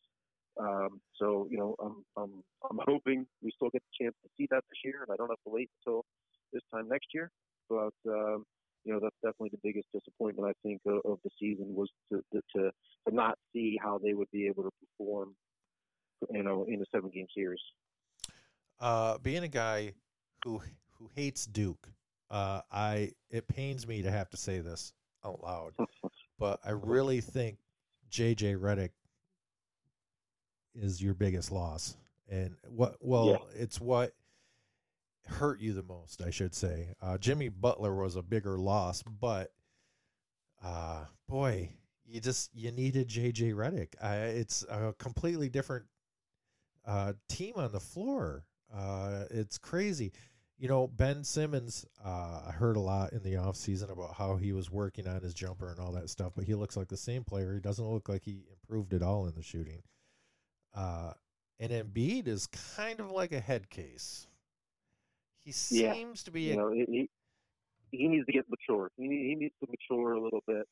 I'm hoping we still get the chance to see that this year, and I don't have to wait until this time next year. But that's definitely the biggest disappointment I think of the season was to not see how they would be able to perform, in a 7-game series. Being a guy who hates Duke, it pains me to have to say this out loud, but I really think J.J. Redick is your biggest loss, and it's what hurt you the most, I should say. Jimmy Butler was a bigger loss, but boy, you needed J.J. Redick. It's a completely different team on the floor. It's crazy. Ben Simmons, I heard a lot in the offseason about how he was working on his jumper and all that stuff, but he looks like the same player. He doesn't look like he improved at all in the shooting. And Embiid is kind of like a head case. He seems to be he needs to get mature. He needs to mature a little bit.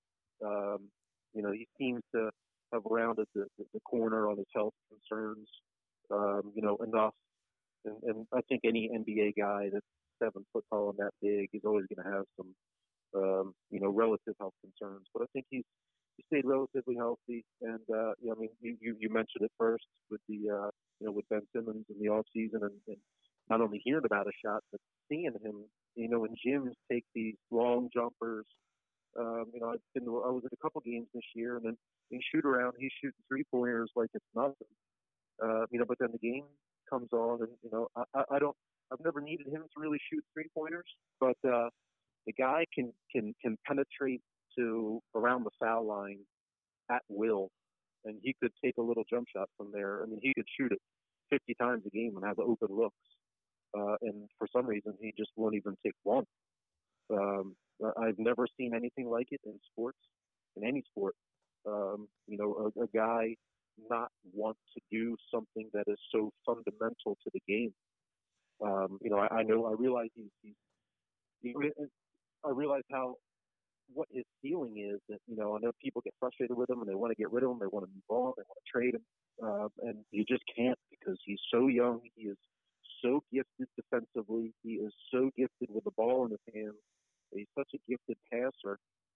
He seems to have rounded the corner on his health concerns, enough. And I think any NBA guy that's 7 foot tall and that big is always going to have some, relative health concerns. But I think he stayed relatively healthy. And you mentioned it first with with Ben Simmons in the off season, and not only hearing about a shot, but seeing him, in gyms take these long jumpers. I was at a couple games this year, and then in shoot around, he's shooting 3-pointers like it's nothing. But then the game comes on, and I've never needed him to really shoot 3-pointers, but the guy can penetrate to around the foul line at will, and he could take a little jump shot from there. I mean, he could shoot it 50 times a game and have open looks, and for some reason he just won't even take one. I've never seen anything like it in sports, in any sport. A guy not want to do something that is so fundamental to the game. I realize I realize what his ceiling is. That I know people get frustrated with him and they want to get rid of him, they want to move on, they want to trade him, and you just can't because he's so young. He is so gifted defensively. He is so gifted with the ball in his hands. He's such a gifted passer.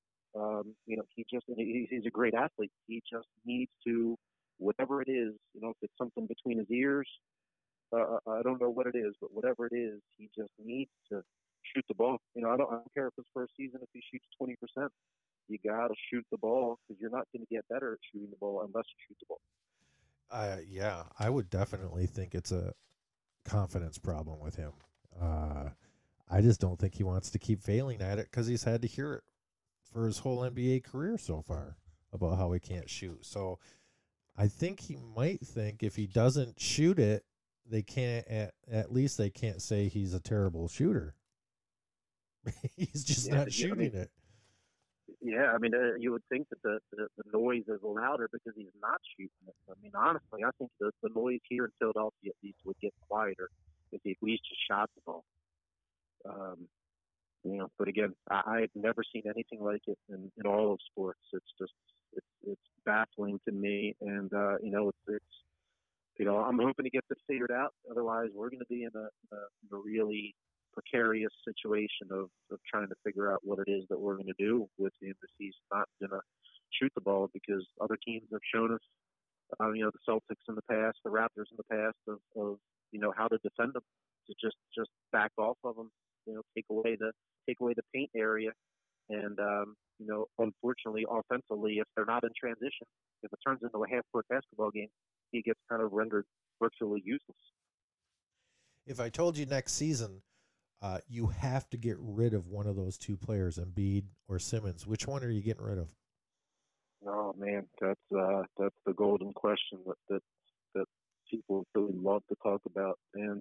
He's a great athlete. He just needs to, whatever it is, if it's something between his ears, I don't know what it is, but whatever it is, he just needs to shoot the ball. I don't care if it's first season, if he shoots 20%, you got to shoot the ball because you're not going to get better at shooting the ball unless you shoot the ball. Yeah, I would definitely think it's a confidence problem with him. I just don't think he wants to keep failing at it because he's had to hear it for his whole NBA career so far about how he can't shoot. So I think he might think if he doesn't shoot it, they can't at least they can't say he's a terrible shooter. He's just not shooting it. Yeah, you would think that the noise is louder because he's not shooting it. Honestly, I think the noise here in Philadelphia at least would get quieter if he at least just shot the ball. But again, I've never seen anything like it in all of sports. It's baffling to me, and I'm hoping to get this figured out. Otherwise, we're going to be in a really precarious situation of trying to figure out what it is that we're going to do with him if he's not going to shoot the ball, because other teams have shown us, the Celtics in the past, the Raptors in the past, of how to defend them, to just back off of them, take away the paint area, and unfortunately, offensively, if they're not in transition, if it turns into a half-court basketball game, he gets kind of rendered virtually useless. If I told you next season, you have to get rid of one of those two players, Embiid or Simmons, which one are you getting rid of? Oh man, that's the golden question that people really love to talk about, and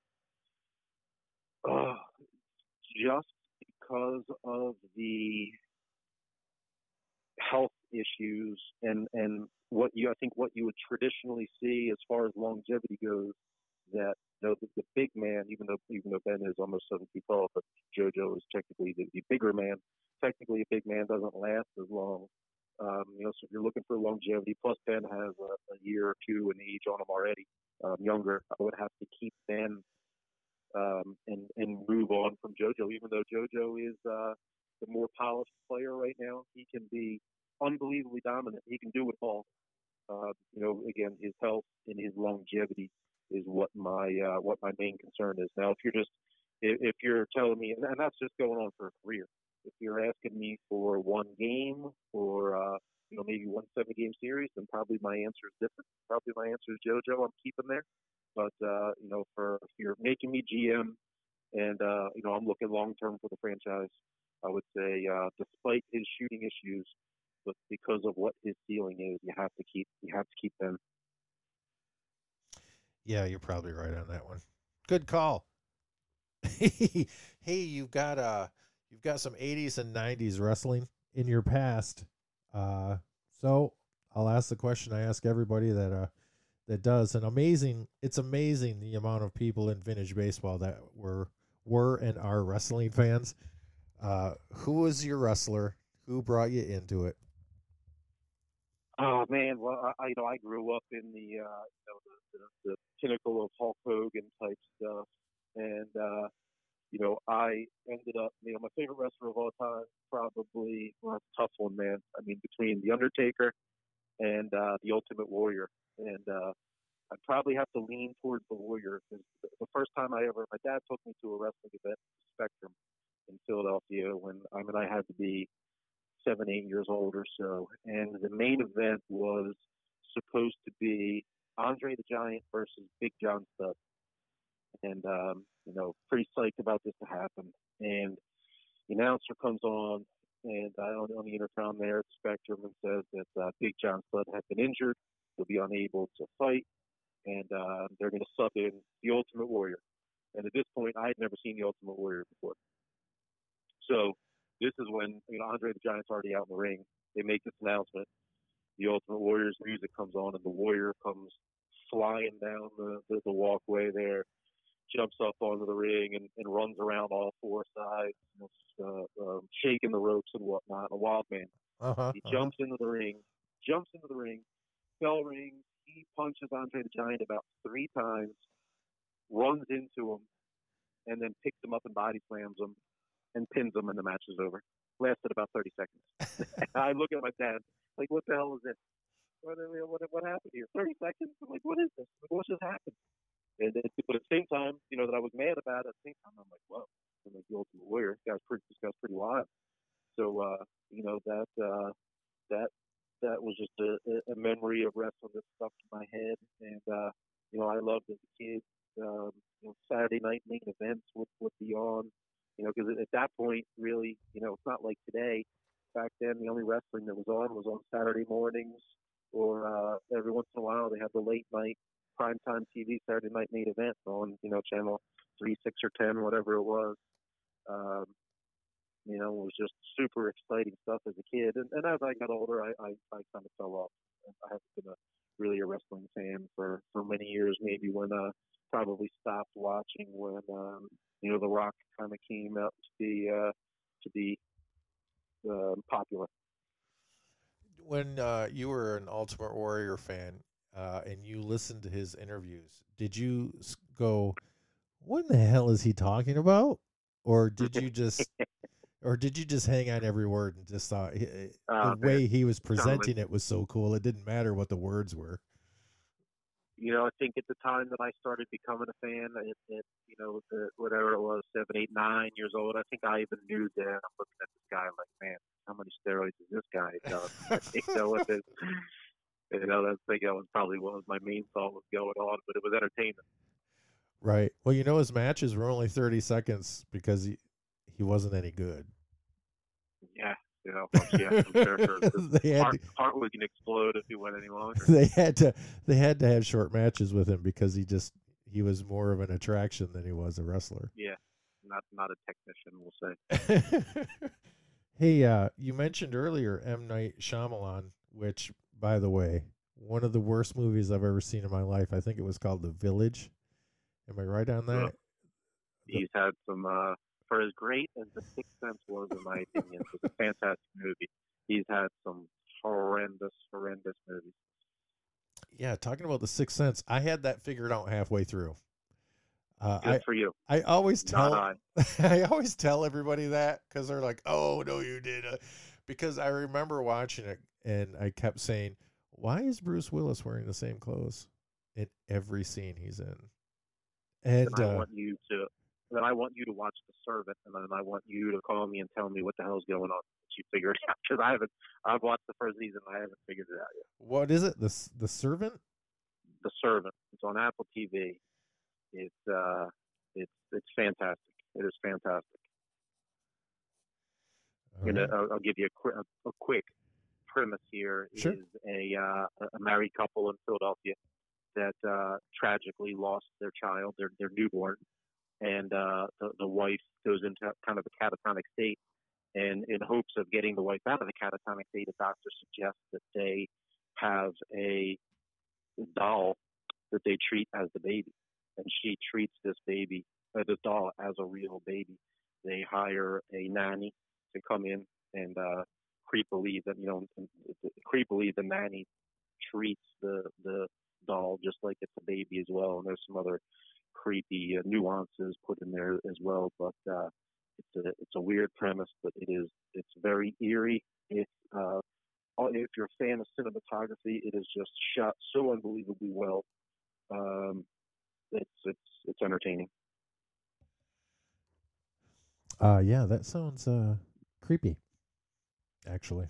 uh, just because of the health issues and I think what you would traditionally see as far as longevity goes, that the big man, even though Ben is almost 7 feet tall, but JoJo is technically the bigger man. Technically, a big man doesn't last as long. So if you're looking for longevity, plus Ben has a year or two in age on him already, younger. I would have to keep Ben and move on from JoJo. Even though JoJo is the more polished player right now, he can be unbelievably dominant. He can do it all. Again, his health and his longevity is what my main concern is. Now, if you're telling me, and that's just going on for a career. If you're asking me for one game or maybe one 7 game series, then probably my answer is different. Probably my answer is JoJo. I'm keeping there. But if you're making me GM and I'm looking long term for the franchise, I would say despite his shooting issues, but because of what his ceiling is, you have to keep them. Yeah, you're probably right on that one. Good call. Hey, you've got some 80s and 90s wrestling in your past. So I'll ask the question I ask everybody that does. It's amazing the amount of people in vintage baseball that were and are wrestling fans. Who was your wrestler? Who brought you into it? Oh man, well I grew up in the pinnacle of Hulk Hogan type stuff, and I ended up my favorite wrestler of all time probably, well, that's a tough one, man. I mean, between the Undertaker and the Ultimate Warrior, and I'd probably have to lean towards the Warrior because the first time my dad took me to a wrestling event, Spectrum, in Philadelphia, when I had to be 7, 8 years old or so, and the main event was supposed to be Andre the Giant versus Big John Studd, and pretty psyched about this to happen. And the announcer comes on, and on the intercom there at Spectrum, and says that Big John Studd had been injured, he'll be unable to fight, and they're going to sub in the Ultimate Warrior. And at this point, I had never seen the Ultimate Warrior before. So this is when Andre the Giant's already out in the ring. They make this announcement. The Ultimate Warrior's music comes on, and the Warrior comes flying down the walkway there, jumps up onto the ring, and runs around all four sides, shaking the ropes and whatnot. A wild man. He jumps into the ring, bell rings. He punches Andre the Giant about 3 times, runs into him, and then picks him up and body slams him and pins him, and the match is over. Lasted about 30 seconds. I look at my dad, like, what the hell is this? What happened here? 30 seconds? I'm like, what is this? What just happened? But at the same time, that I was mad about it, at the same time, I'm like, whoa. I'm like, the Ultimate Warrior. This guy's pretty wild. So, that was just a memory of wrestling that stuck in my head. And, I loved as a kid, Saturday night main events would be on, because at that point, really, it's not like today. Back then, the only wrestling that was on Saturday mornings, or every once in a while, they had the late night primetime TV Saturday night main event on, channel 3, 6, or 10, whatever it was. It was just super exciting stuff as a kid. And as I got older, I kind of fell off. I haven't been really a wrestling fan for many years, maybe when probably stopped watching when, The Rock kind of came out to be popular. When you were an Ultimate Warrior fan and you listened to his interviews, did you go, what in the hell is he talking about? Or did you just hang on every word and just thought the way he was presenting it was so cool, it didn't matter what the words were? I think at the time that I started becoming a fan, whatever it was, 7, 8, 9 years old, I think I even knew that. I'm looking at this guy like, man, how many steroids is this guy done? That was probably what was my main thought was going on, but it was entertainment. Right. Well, his matches were only 30 seconds because he wasn't any good. Yeah. I'm sure they had to, heart was gonna explode if he went any longer. they had to they had to have short matches with him because he was more of an attraction than he was a wrestler. Yeah, not a technician, we'll say. Hey, you mentioned earlier M. Night Shyamalan, which, by the way, one of the worst movies I've ever seen in my life. I think it was called The Village. Am I right on that? Well, he's had some, for as great as The Sixth Sense was, in my opinion, it was a fantastic movie. He's had some horrendous movies. Yeah, talking about The Sixth Sense, I had that figured out halfway through. Good for you. I always tell I always tell everybody that because they're like, "Oh no, you did," because I remember watching it and I kept saying, "Why is Bruce Willis wearing the same clothes in every scene he's in?" And then I want you to watch The Servant, and then I want you to call me and tell me what the hell's going on. You figure it out because I've watched the first season, and I haven't figured it out yet. What is it? The Servant? The Servant. It's on Apple TV. It's fantastic. It is fantastic. Right. I'll give you a quick premise here. Sure. Is a married couple in Philadelphia that tragically lost their child, their newborn, and the wife goes into kind of a catatonic state, and in hopes of getting the wife out of the catatonic state, a doctor suggests that they have a doll that they treat as the baby. And she treats this doll as a real baby. They hire a nanny to come in and creepily the nanny treats the doll just like it's a baby as well. And there's some other creepy nuances put in there as well. But it's a weird premise, but it's very eerie. If you're a fan of cinematography, it is just shot so unbelievably well. It's entertaining. Yeah, that sounds creepy, actually.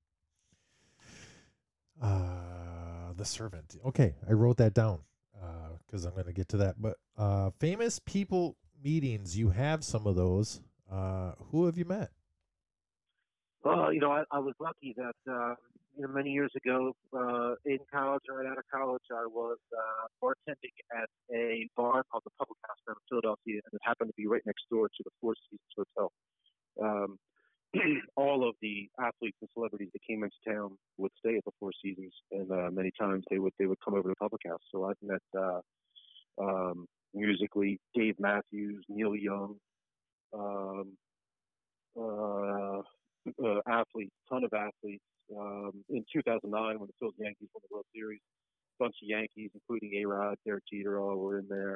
The Servant. Okay, I wrote that down because I'm going to get to that. But famous people meetings, you have some of those. Who have you met? Well, I was lucky that many years ago in college or right out of college, I was bartending at a bar called the Public House down in Philadelphia, and it happened to be right next door to the Four Seasons Hotel. All of the athletes and celebrities that came into town would stay at the Four Seasons, and many times they would come over to the Public House. So I've met musically Dave Matthews, Neil Young, athletes, ton of athletes. In 2009, when the Phillies Yankees won the World Series, a bunch of Yankees, including A-Rod, Derek Jeter, all were in there.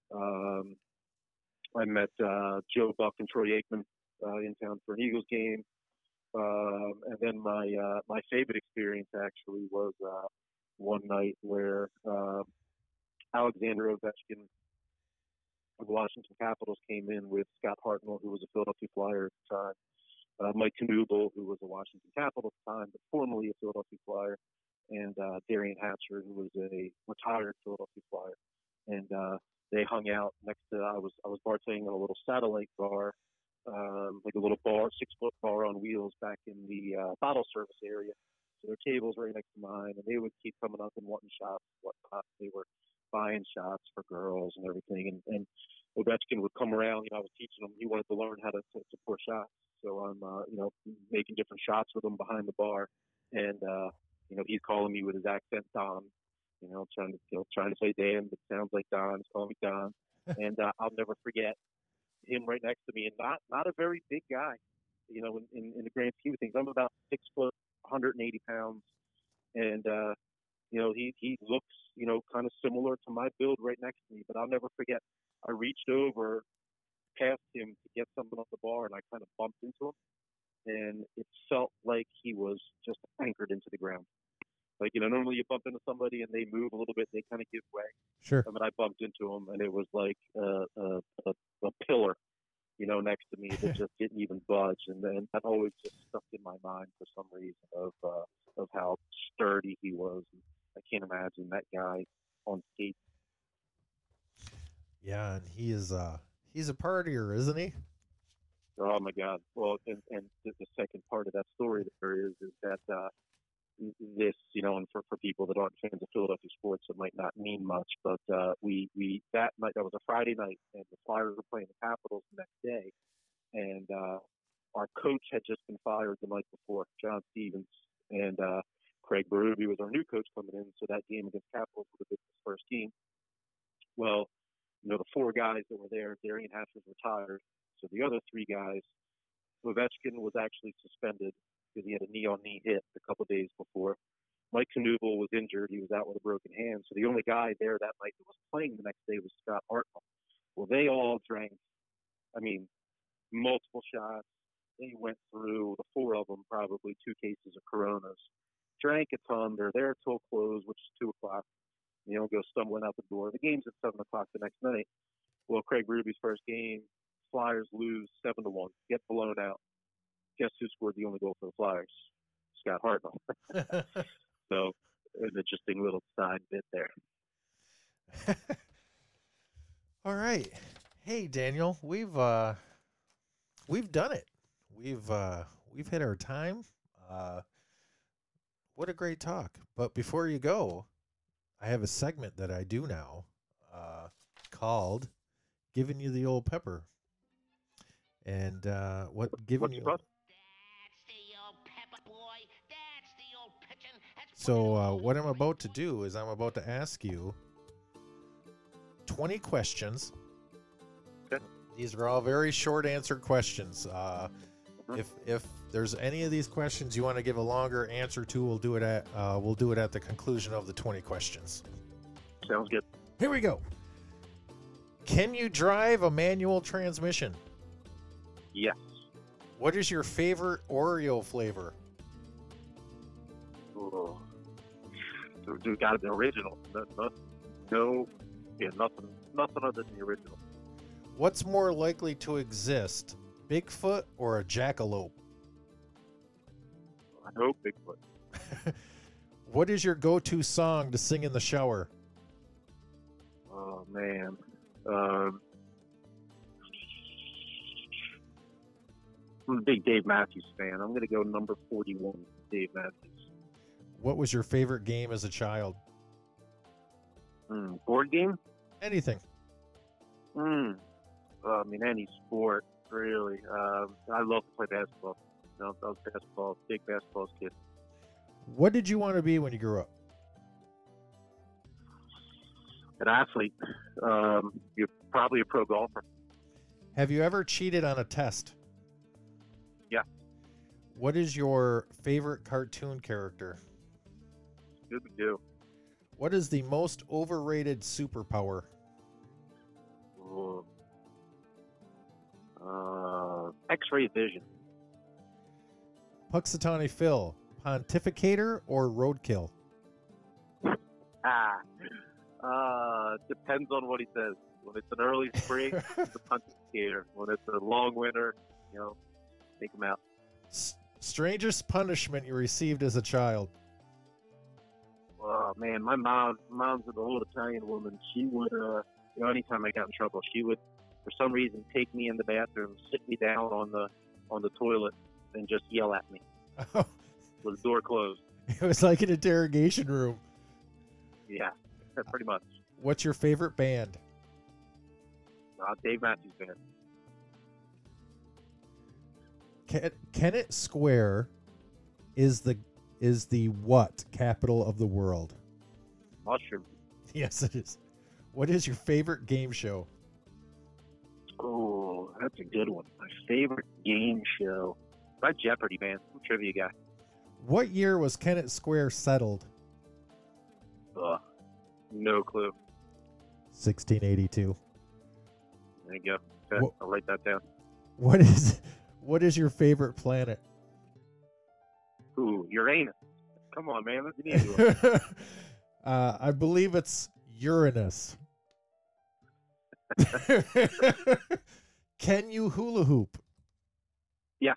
I met Joe Buck and Troy Aikman in town for an Eagles game. And then my favorite experience actually was one night where Alexander Ovechkin of the Washington Capitals came in with Scott Hartnell, who was a Philadelphia Flyer at the time. Mike Knuble, who was a Washington Capital at the time, but formerly a Philadelphia Flyer, and Darian Hatcher, who was a retired Philadelphia Flyer. And they hung out next to, I was bartending at a little satellite bar, like a little bar, 6-foot bar on wheels back in the bottle service area. So their tables right next to mine, and they would keep coming up and wanting shots and whatnot. They were buying shots for girls and everything. And Ovechkin would come around. I was teaching him. He wanted to learn how to pour shots. So I'm, making different shots with him behind the bar. And, he's calling me with his accent Don, trying to say Dan, but it sounds like Don. He's calling me Don. And I'll never forget him right next to me. And not a very big guy, in the grand scheme of things. I'm about 6 foot, 180 pounds. And, he looks, kind of similar to my build right next to me. But I'll never forget, I reached over past him to get something off the bar, and I kind of bumped into him. And it felt like he was just anchored into the ground. Like, normally you bump into somebody and they move a little bit, they kind of give way. Sure. But I bumped into him, and it was like a pillar, next to me that just didn't even budge. And then that always just stuck in my mind for some reason of how sturdy he was. And I can't imagine that guy on skates. Yeah, and he's a partier, isn't he? Oh my God! Well, and the second part of that story there is that this, and for people that aren't fans of Philadelphia sports, it might not mean much, but we that night, that was a Friday night, and the Flyers were playing the Capitals the next day, and our coach had just been fired the night before, John Stevens, and Craig Berube was our new coach coming in, so that game against Capitals would have been his first game. Well, the four guys that were there, Darian Hatch was retired, so the other three guys, Ovechkin was actually suspended because he had a knee-on-knee hit a couple of days before. Mike Knuble was injured. He was out with a broken hand. So the only guy there that night that was playing the next day was Scott Hartnell. Well, they all drank, multiple shots. They went through, the four of them, probably 2 cases of Coronas. Drank a ton. They're there till close, which is 2 o'clock. Go stumbling out the door. The game's at 7 o'clock the next night. Well, Craig Berube's first game, Flyers lose 7-1, get blown out. Guess who scored the only goal for the Flyers? Scott Hartnell. So, an interesting little side bit there. All right. Hey, Daniel, we've done it. We've hit our time. What a great talk. But before you go, I have a segment that I do now called Giving You the Old Pepper. And giving you... So what I'm about to do is I'm about to ask you 20 questions. Okay. These are all very short answer questions. If there's any of these questions you want to give a longer answer to, we'll do it at the conclusion of the 20 questions. Sounds good. Here we go. Can you drive a manual transmission? Yes. What is your favorite Oreo flavor? Oh. Dude, got to be original. Nothing other than the original. What's more likely to exist, Bigfoot or a jackalope? I hope Bigfoot. What is your go-to song to sing in the shower? Oh, man. I'm a big Dave Matthews fan. I'm going to go number 41, Dave Matthews. What was your favorite game as a child? Board game? Anything. Any sport, really. I love to play basketball. I was big basketball kid. What did you want to be when you grew up? An athlete. You're probably a pro golfer. Have you ever cheated on a test? Yeah. What is your favorite cartoon character? Scooby-Doo. What is the most overrated superpower? X-ray vision. Puxatawny Phil, pontificator or roadkill? Depends on what he says. When it's an early spring, it's a pontificator. When it's a long winter, take him out. Strangest punishment you received as a child? Oh, man, my mom's an old Italian woman. She would, anytime I got in trouble, she would, for some reason, take me in the bathroom, sit me down on the toilet, and just yell at me with the door closed. It was like an interrogation room. Yeah, pretty much. What's your favorite band? Dave Matthews Band. Kennett Square is the what capital of the world? Mushroom. Yes, it is. What is your favorite game show? Oh, that's a good one. My favorite game show. By Jeopardy, man. I'm a trivia guy. What year was Kennett Square settled? No clue. 1682. There you go. Okay, I'll write that down. What is your favorite planet? Ooh, Uranus. Come on, man. That's an easy one. I believe it's Uranus. Can you hula hoop? Yeah.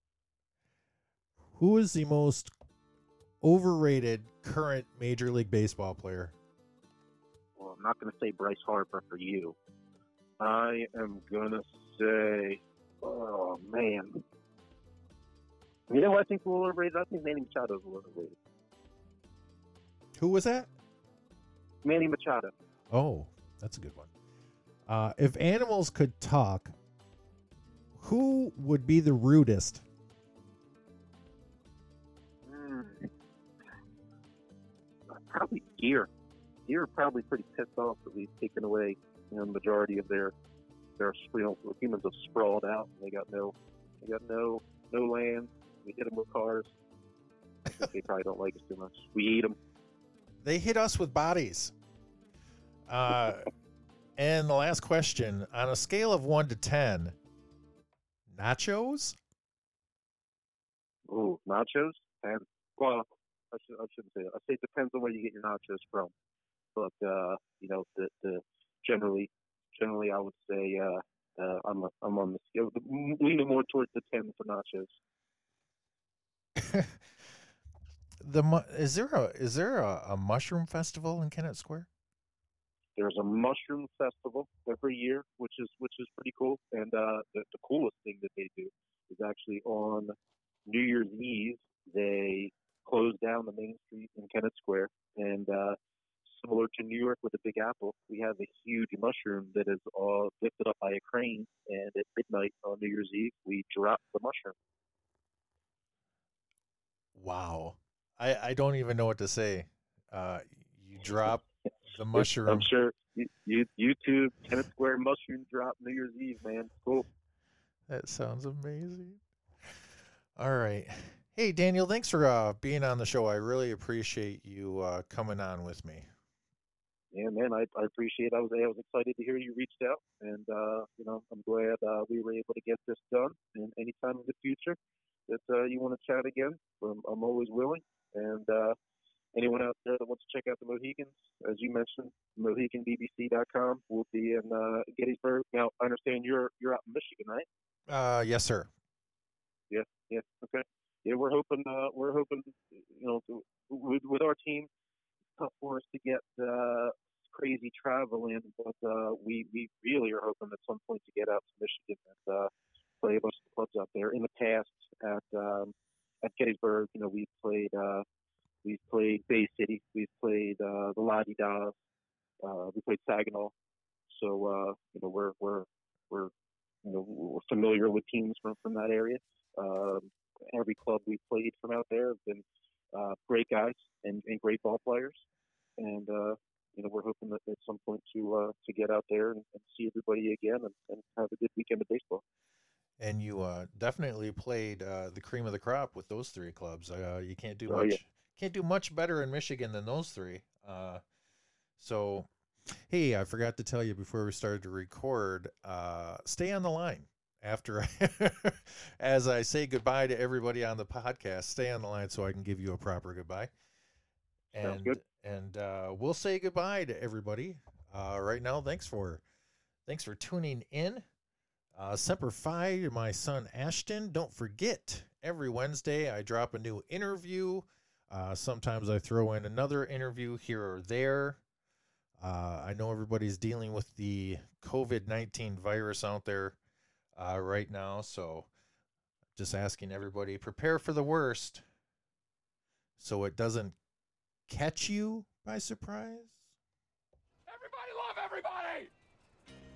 Who is the most overrated current Major League Baseball player? Well, I'm not going to say Bryce Harper for you. I am going to say, Oh man. You know, I think we're overrated. I think Manny Machado is overrated. Who was that? Manny Machado. Oh, that's a good one. If animals could talk, who would be the rudest? Probably deer. Deer are probably pretty pissed off that we've taken away, the majority of their humans have sprawled out. And they got no land. We hit them with cars. I think they probably don't like us too much. We eat them. They hit us with bodies. And the last question, on a scale of 1 to 10, nachos? Ooh, nachos? And, well, I shouldn't say that. I say it depends on where you get your nachos from. But, generally I would say I'm on the scale, leaning more towards the 10 for nachos. Is there a mushroom festival in Kennett Square? There's a mushroom festival every year, which is pretty cool. And the coolest thing that they do is actually on New Year's Eve they close down the main street in Kennett Square, and similar to New York with the Big Apple, we have a huge mushroom that is lifted up by a crane, and at midnight on New Year's Eve we drop the mushroom. Wow. I don't even know what to say. You drop the mushroom. I'm sure YouTube Kennett Square mushroom drop New Year's Eve, man. Cool. That sounds amazing. All right. Hey, Daniel, thanks for being on the show. I really appreciate you coming on with me. Yeah, man, I appreciate it. I was excited to hear you reached out, and I'm glad we were able to get this done. And anytime in the future that you want to chat again, I'm always willing. And anyone out there that wants to check out the Mohicans, as you mentioned, MohicanBBC.com will be in Gettysburg. Now, I understand you're out in Michigan, right? Yes, sir. Yeah, okay. Yeah, we're hoping, with our team, it's tough for us to get crazy travel in, but we really are hoping at some point to get out to Michigan and play a bunch of clubs out there. In the past, at Gettysburg, we've played Bay City, we've played the La-Di-Da, we played Saginaw. So we're familiar with teams from that area. Every club we've played from out there have been great guys and great ball players, and we're hoping that at some point to get out there and see everybody again and have a good weekend of baseball. And you definitely played the cream of the crop with those three clubs. You can't do can't do much better in Michigan than those three. So, hey, I forgot to tell you before we started to record. Stay on the line after as I say goodbye to everybody on the podcast. Stay on the line so I can give you a proper goodbye. Sounds good. And we'll say goodbye to everybody right now. Thanks for tuning in. Semper Fi to my son Ashton. Don't forget, every Wednesday I drop a new interview. Sometimes I throw in another interview here or there. I know everybody's dealing with the COVID-19 virus out there right now, so just asking everybody, prepare for the worst so it doesn't catch you by surprise. Everybody love everybody!